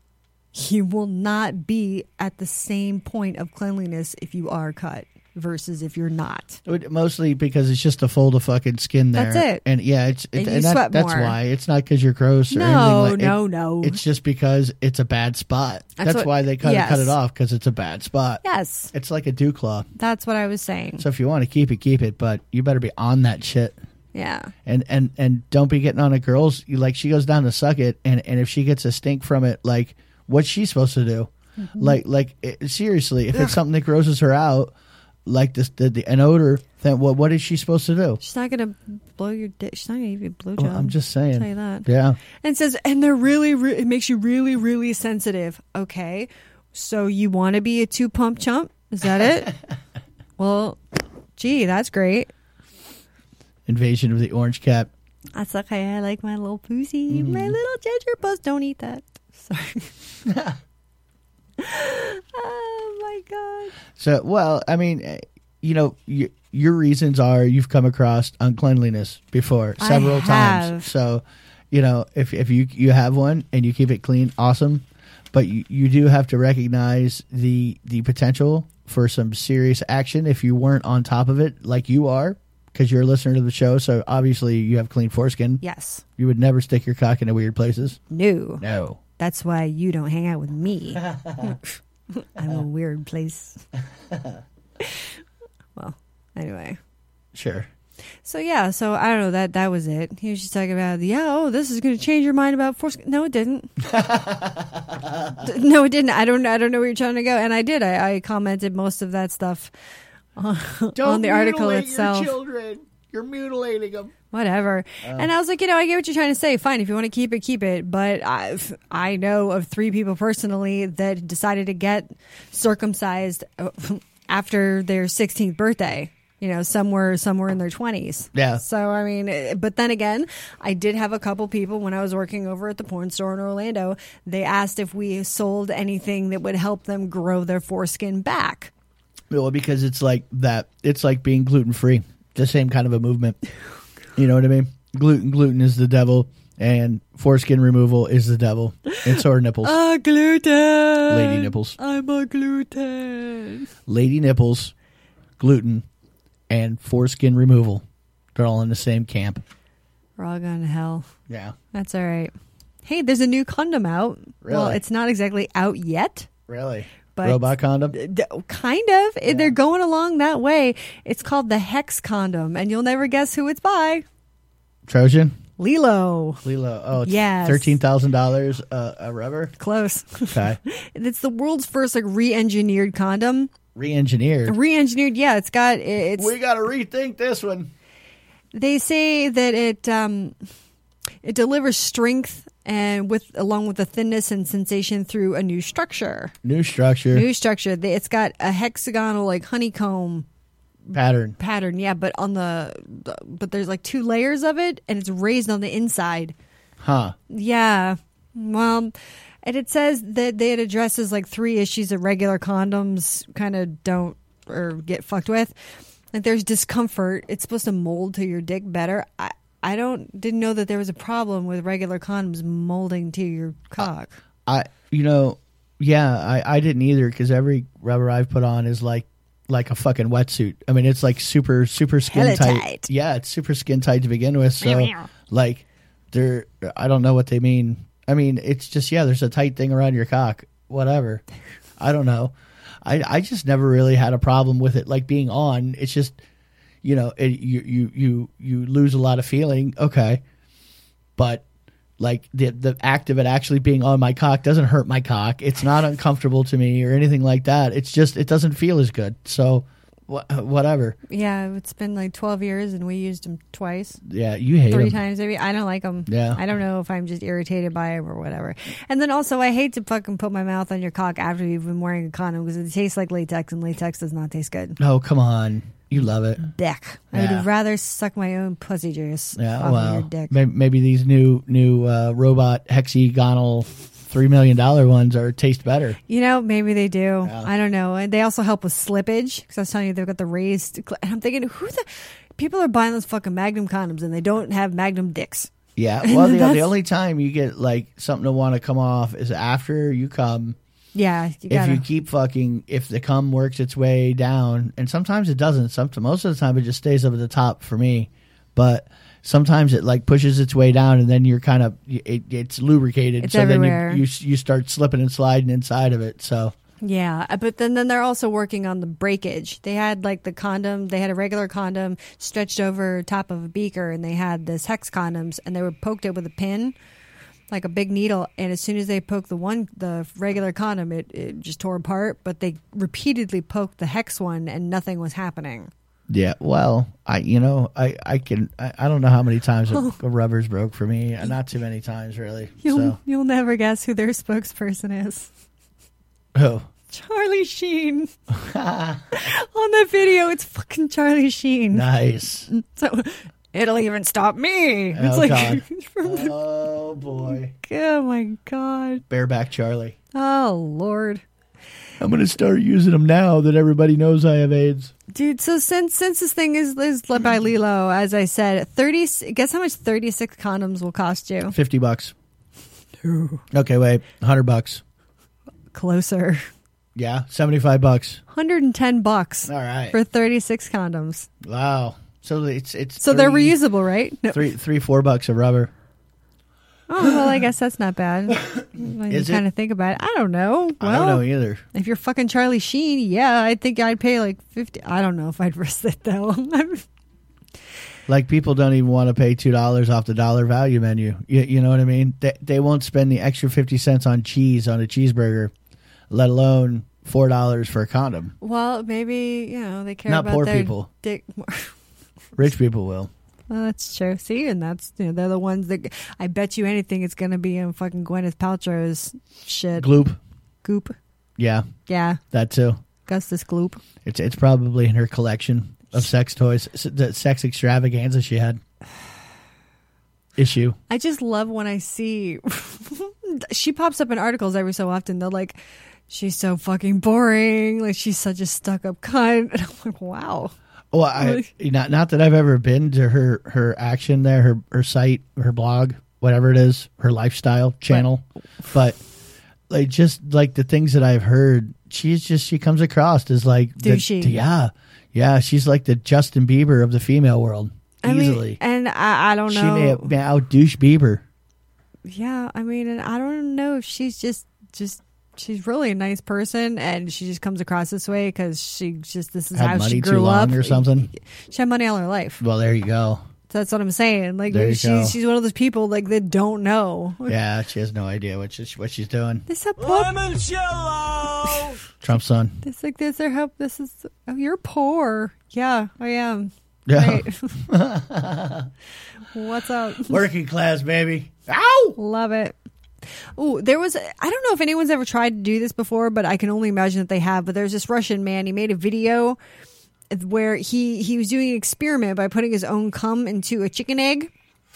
[SPEAKER 6] You will not be at the same point of cleanliness if you are cut versus if you're not.
[SPEAKER 7] Mostly because it's just a fold of fucking skin there.
[SPEAKER 6] That's it.
[SPEAKER 7] And yeah, that's why. It's not because you're gross or anything.
[SPEAKER 6] No.
[SPEAKER 7] It's just because it's a bad spot. That's why they cut it off, because it's a bad spot.
[SPEAKER 6] Yes.
[SPEAKER 7] It's like a dew claw.
[SPEAKER 6] That's what I was saying.
[SPEAKER 7] So if you want to keep it, but you better be on that shit.
[SPEAKER 6] Yeah.
[SPEAKER 7] And don't be getting on a girl's, like, she goes down to suck it, and if she gets a stink from it, like, what's she supposed to do? Mm-hmm. Seriously, if it's something that grosses her out, like an odor, then what is she supposed to do?
[SPEAKER 6] She's not gonna blow your dick. She's not gonna give you a blowjob.
[SPEAKER 7] Well, I'm just saying.
[SPEAKER 6] I'll tell you that.
[SPEAKER 7] Yeah.
[SPEAKER 6] And it says, and they're it makes you really, really sensitive. Okay, so you want to be a 2-pump chump? Is that it? Well, gee, that's great.
[SPEAKER 7] Invasion of the Orange Cap.
[SPEAKER 6] That's okay. I like my little pussy, my little ginger buzz. Don't eat that. Sorry. Oh my god. So,
[SPEAKER 7] well, I mean, you know, your reasons are you've come across uncleanliness before several times. So, you know, if you have one and you keep it clean, awesome. But you do have to recognize the potential for some serious action if you weren't on top of it, like you are, because you're a listener to the show. So obviously you have clean foreskin.
[SPEAKER 6] Yes.
[SPEAKER 7] You would never stick your cock into weird places.
[SPEAKER 6] No. That's why you don't hang out with me. I'm a weird place. Well, anyway.
[SPEAKER 7] Sure.
[SPEAKER 6] So yeah, I don't know, that was it. He was just talking about this is going to change your mind about foreskin. No, it didn't. No, it didn't. I don't know where you're trying to go, and I did. I commented most of that stuff on the article itself.
[SPEAKER 7] Your children. You're mutilating them.
[SPEAKER 6] Whatever. And I was like, I get what you're trying to say. Fine, if you want to keep it. But I know of 3 people personally that decided to get circumcised after their 16th birthday. Somewhere in their 20s.
[SPEAKER 7] Yeah.
[SPEAKER 6] So, I mean, but then again, I did have a couple people when I was working over at the porn store in Orlando. They asked if we sold anything that would help them grow their foreskin back.
[SPEAKER 7] Well, because it's like that. It's like being gluten-free. The same kind of a movement. You know what I mean? Gluten is the devil, and foreskin removal is the devil. And so are nipples.
[SPEAKER 6] Gluten.
[SPEAKER 7] Lady nipples.
[SPEAKER 6] I'm a gluten.
[SPEAKER 7] Lady nipples, gluten, and foreskin removal. They're all in the same camp.
[SPEAKER 6] We're all going to hell.
[SPEAKER 7] Yeah.
[SPEAKER 6] That's all right. Hey, there's a new condom out.
[SPEAKER 7] Really?
[SPEAKER 6] Well, it's not exactly out yet.
[SPEAKER 7] Really?
[SPEAKER 6] But
[SPEAKER 7] robot condom?
[SPEAKER 6] Kind of. Yeah. They're going along that way. It's called the Hex condom, and you'll never guess who it's by.
[SPEAKER 7] Trojan?
[SPEAKER 6] Lilo.
[SPEAKER 7] Oh, it's
[SPEAKER 6] yes.
[SPEAKER 7] $13,000 a rubber?
[SPEAKER 6] Close.
[SPEAKER 7] Okay.
[SPEAKER 6] It's the world's first re-engineered condom.
[SPEAKER 7] Re-engineered?
[SPEAKER 6] Re-engineered, yeah. We got
[SPEAKER 7] to rethink this one.
[SPEAKER 6] They say that it delivers strength and along with the thinness and sensation through a new structure.
[SPEAKER 7] New structure.
[SPEAKER 6] It's got a hexagonal like honeycomb
[SPEAKER 7] pattern.
[SPEAKER 6] Yeah, but but there's like 2 layers of it, and it's raised on the inside.
[SPEAKER 7] Huh.
[SPEAKER 6] Yeah. Well, and it says that it addresses like 3 issues that regular condoms kind of don't or get fucked with. Like there's discomfort. It's supposed to mold to your dick better. I didn't know that there was a problem with regular condoms molding to your cock.
[SPEAKER 7] I didn't either, because every rubber I've put on is like a fucking wetsuit. I mean, it's like super skin tight. Yeah, it's super skin tight to begin with. So like, I don't know what they mean. I mean, it's just there's a tight thing around your cock. Whatever. I don't know. I just never really had a problem with it like being on. It's just. You lose a lot of feeling, okay, but like the act of it actually being on my cock doesn't hurt my cock. It's not uncomfortable to me or anything like that. It's just it doesn't feel as good. So whatever.
[SPEAKER 6] Yeah, it's been like 12 years and we used them twice.
[SPEAKER 7] Yeah, you hate
[SPEAKER 6] 3
[SPEAKER 7] them.
[SPEAKER 6] times maybe. I don't like them.
[SPEAKER 7] Yeah,
[SPEAKER 6] I don't know if I'm just irritated by them or whatever. And then also, I hate to fucking put my mouth on your cock after you've been wearing a condom because it tastes like latex, and latex does not taste good.
[SPEAKER 7] Oh, come on. You love it.
[SPEAKER 6] Dick. I would rather suck my own pussy juice off of your dick.
[SPEAKER 7] Maybe these new robot hexagonal $3 million ones taste better.
[SPEAKER 6] Maybe they do. Yeah. I don't know. And they also help with slippage, because I was telling you they've got the raised. And I'm thinking, people are buying those fucking Magnum condoms and they don't have Magnum dicks.
[SPEAKER 7] Yeah. Well, the only time you get like something to want to come off is after you come.
[SPEAKER 6] Yeah,
[SPEAKER 7] if you keep fucking, if the cum works its way down, and sometimes it doesn't. Most of the time it just stays up at the top for me, but sometimes it like pushes its way down, and then you're kind of it's lubricated.
[SPEAKER 6] It's everywhere.
[SPEAKER 7] Then you start slipping and sliding inside of it. So
[SPEAKER 6] yeah, but then they're also working on the breakage. They had like the condom. They had a regular condom stretched over top of a beaker, and they had this hex condoms, and they were poked it with a pin. Like a big needle, and as soon as they poked the regular condom, it just tore apart. But they repeatedly poked the hex one, and nothing was happening.
[SPEAKER 7] Yeah, well, I don't know how many times a rubber's broke for me. Not too many times, really.
[SPEAKER 6] You'll never guess who their spokesperson is.
[SPEAKER 7] Who?
[SPEAKER 6] Charlie Sheen. On the video, it's fucking Charlie Sheen.
[SPEAKER 7] Nice.
[SPEAKER 6] So. It'll even stop me. It's
[SPEAKER 7] God. Oh, boy.
[SPEAKER 6] Oh, my God.
[SPEAKER 7] Bareback Charlie.
[SPEAKER 6] Oh, Lord.
[SPEAKER 7] I'm going to start using them now that everybody knows I have AIDS.
[SPEAKER 6] Dude, so since this thing is led by Lilo, as I said, guess how much 36 condoms will cost you?
[SPEAKER 7] $50. Okay, wait. $100.
[SPEAKER 6] Closer.
[SPEAKER 7] Yeah, $75.
[SPEAKER 6] $110.
[SPEAKER 7] All right.
[SPEAKER 6] For 36 condoms.
[SPEAKER 7] Wow. So it's
[SPEAKER 6] so they're reusable, right?
[SPEAKER 7] No. $4 of rubber.
[SPEAKER 6] Oh well, I guess that's not bad. When you kind of think about it, I don't know. Well,
[SPEAKER 7] I don't know either.
[SPEAKER 6] If you're fucking Charlie Sheen, yeah, I think I'd pay like $50. I don't know if I'd risk it though.
[SPEAKER 7] Like people don't even want to pay $2 off the dollar value menu. You know what I mean? They won't spend the extra 50 cents on cheese on a cheeseburger, let alone $4 for a condom.
[SPEAKER 6] Well, maybe they care
[SPEAKER 7] not
[SPEAKER 6] about
[SPEAKER 7] poor
[SPEAKER 6] their
[SPEAKER 7] people.
[SPEAKER 6] Dick.
[SPEAKER 7] Rich people will.
[SPEAKER 6] Well, that's true. See, and that's they're the ones that I bet you anything it's going to be in fucking Gwyneth Paltrow's shit. Goop.
[SPEAKER 7] Yeah.
[SPEAKER 6] Yeah.
[SPEAKER 7] That too.
[SPEAKER 6] Gustus Gloop.
[SPEAKER 7] It's probably in her collection of sex toys, the sex extravaganza she had. Issue.
[SPEAKER 6] I just love when I see she pops up in articles every so often. They're like, she's so fucking boring. Like she's such a stuck-up cunt. And I'm like, wow.
[SPEAKER 7] Well, not that I've ever been to her action there, her site, her blog, whatever it is, her lifestyle channel, but like just like the things that I've heard, she comes across as like
[SPEAKER 6] douchey.
[SPEAKER 7] Yeah, she's like the Justin Bieber of the female world, easily.
[SPEAKER 6] And I don't know,
[SPEAKER 7] she may out douche Bieber.
[SPEAKER 6] Yeah, I mean, and I don't know if she's just. She's really a nice person, and she just comes across this way because this is how she grew up
[SPEAKER 7] or something.
[SPEAKER 6] She had money all her life.
[SPEAKER 7] Well, there you go.
[SPEAKER 6] That's what I'm saying. Like she's one of those people like that don't know.
[SPEAKER 7] Yeah, she has no idea what she's doing.
[SPEAKER 6] This is
[SPEAKER 7] Trump's son.
[SPEAKER 6] This their help. This is you're poor. Yeah, I am.
[SPEAKER 7] Yeah.
[SPEAKER 6] Right. What's up?
[SPEAKER 7] Working class, baby. Ow!
[SPEAKER 6] Love it. Oh, there was, I don't know if anyone's ever tried to do this before, but I can only imagine that they have. But there's this Russian man, he made a video where he was doing an experiment by putting his own cum into a chicken egg.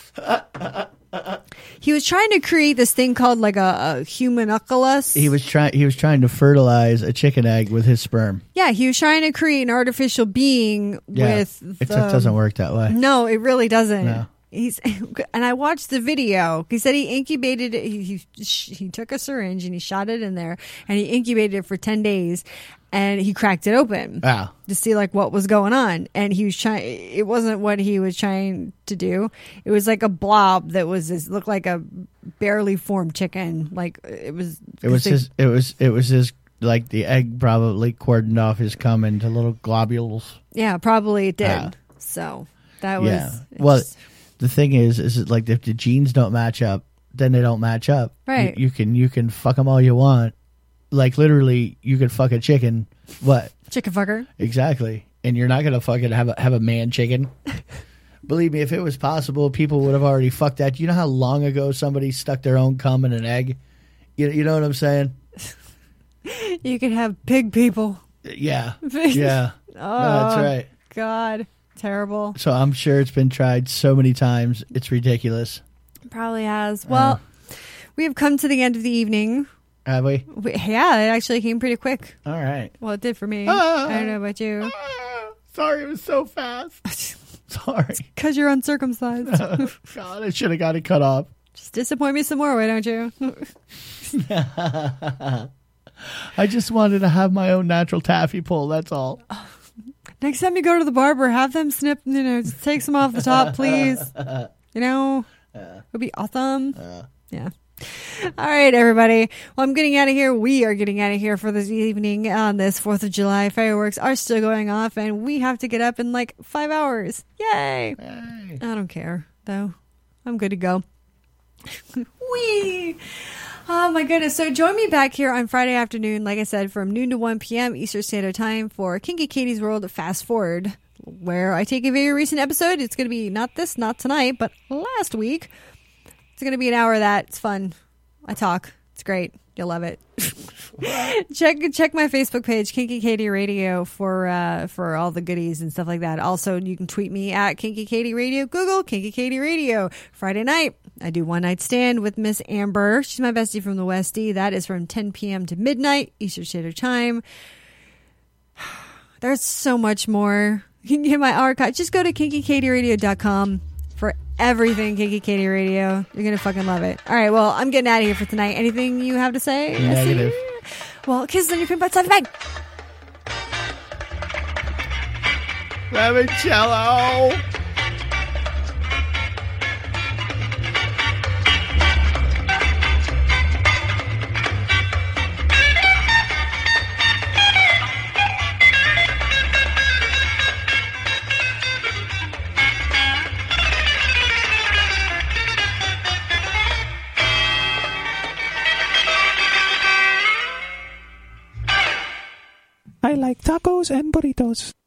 [SPEAKER 6] He was trying to create this thing called like a humanunculus.
[SPEAKER 7] He was trying to fertilize a chicken egg with his sperm.
[SPEAKER 6] Yeah, he was trying to create an artificial being with.
[SPEAKER 7] It doesn't work that way.
[SPEAKER 6] No, it really doesn't.
[SPEAKER 7] No.
[SPEAKER 6] And I watched the video. He said he incubated it. He took a syringe and he shot it in there, and he incubated it for 10 days, and he cracked it open
[SPEAKER 7] Wow.
[SPEAKER 6] to see like what was going on. And he was trying. It wasn't what he was trying to do. It was like a blob that looked like a barely formed chicken. Like it was. It was
[SPEAKER 7] his like the egg probably cordoned off his cum into little globules.
[SPEAKER 6] Yeah, probably it did.
[SPEAKER 7] Wow.
[SPEAKER 6] So that was.
[SPEAKER 7] Yeah. Well, the thing is it like if the genes don't match up, then they don't match up.
[SPEAKER 6] Right.
[SPEAKER 7] You can fuck them all you want. Like literally, you could fuck a chicken. What?
[SPEAKER 6] Chicken fucker.
[SPEAKER 7] Exactly. And you're not gonna fucking have a man chicken. Believe me, if it was possible, people would have already fucked that. You know how long ago somebody stuck their own cum in an egg? You know what I'm saying?
[SPEAKER 6] You could have pig people.
[SPEAKER 7] Yeah. Yeah.
[SPEAKER 6] Oh,
[SPEAKER 7] no, that's right.
[SPEAKER 6] God. Terrible.
[SPEAKER 7] So I'm sure it's been tried so many times. It's ridiculous.
[SPEAKER 6] Probably has. Well, we have come to the end of the evening.
[SPEAKER 7] Have we?
[SPEAKER 6] Yeah, it actually came pretty quick.
[SPEAKER 7] All right.
[SPEAKER 6] Well, it did for me. I don't know about you.
[SPEAKER 7] Sorry, it was so fast. Sorry.
[SPEAKER 6] Because you're uncircumcised.
[SPEAKER 7] God, I should have got it cut off.
[SPEAKER 6] Just disappoint me some more, why don't you?
[SPEAKER 7] I just wanted to have my own natural taffy pull, that's all.
[SPEAKER 6] Next time you go to the barber, have them snip, just take some off the top, please. It would be awesome. Yeah. All right, everybody. Well, I'm getting out of here. We are getting out of here for this evening on this 4th of July. Fireworks are still going off, and we have to get up in like 5 hours. Yay. I don't care, though. I'm good to go. Whee! Oh my goodness. So join me back here on Friday afternoon, like I said, from noon to 1 p.m. Eastern Standard Time for Kinky Katie's World Fast Forward, where I take a very recent episode. It's going to be not tonight, but last week. It's going to be an hour of that. It's fun. I talk. It's great. You'll love it. Check my Facebook page, Kinky Katie Radio, for all the goodies and stuff like that. Also, you can tweet me at Kinky Katie Radio. Google Kinky Katie Radio. Friday night, I do One Night Stand with Miss Amber. She's my bestie from the Westie. That is from 10 p.m. to midnight Eastern Standard Time. There's so much more. You can get my archive. Just go to kinkykatieradio.com for everything Kinky Katie Radio. You're going to fucking love it. All right, well, I'm getting out of here for tonight. Anything you have to say?
[SPEAKER 7] Negative.
[SPEAKER 6] Well, kisses on your cream butts. Have a bag.
[SPEAKER 7] Limoncello.
[SPEAKER 12] I like tacos and burritos.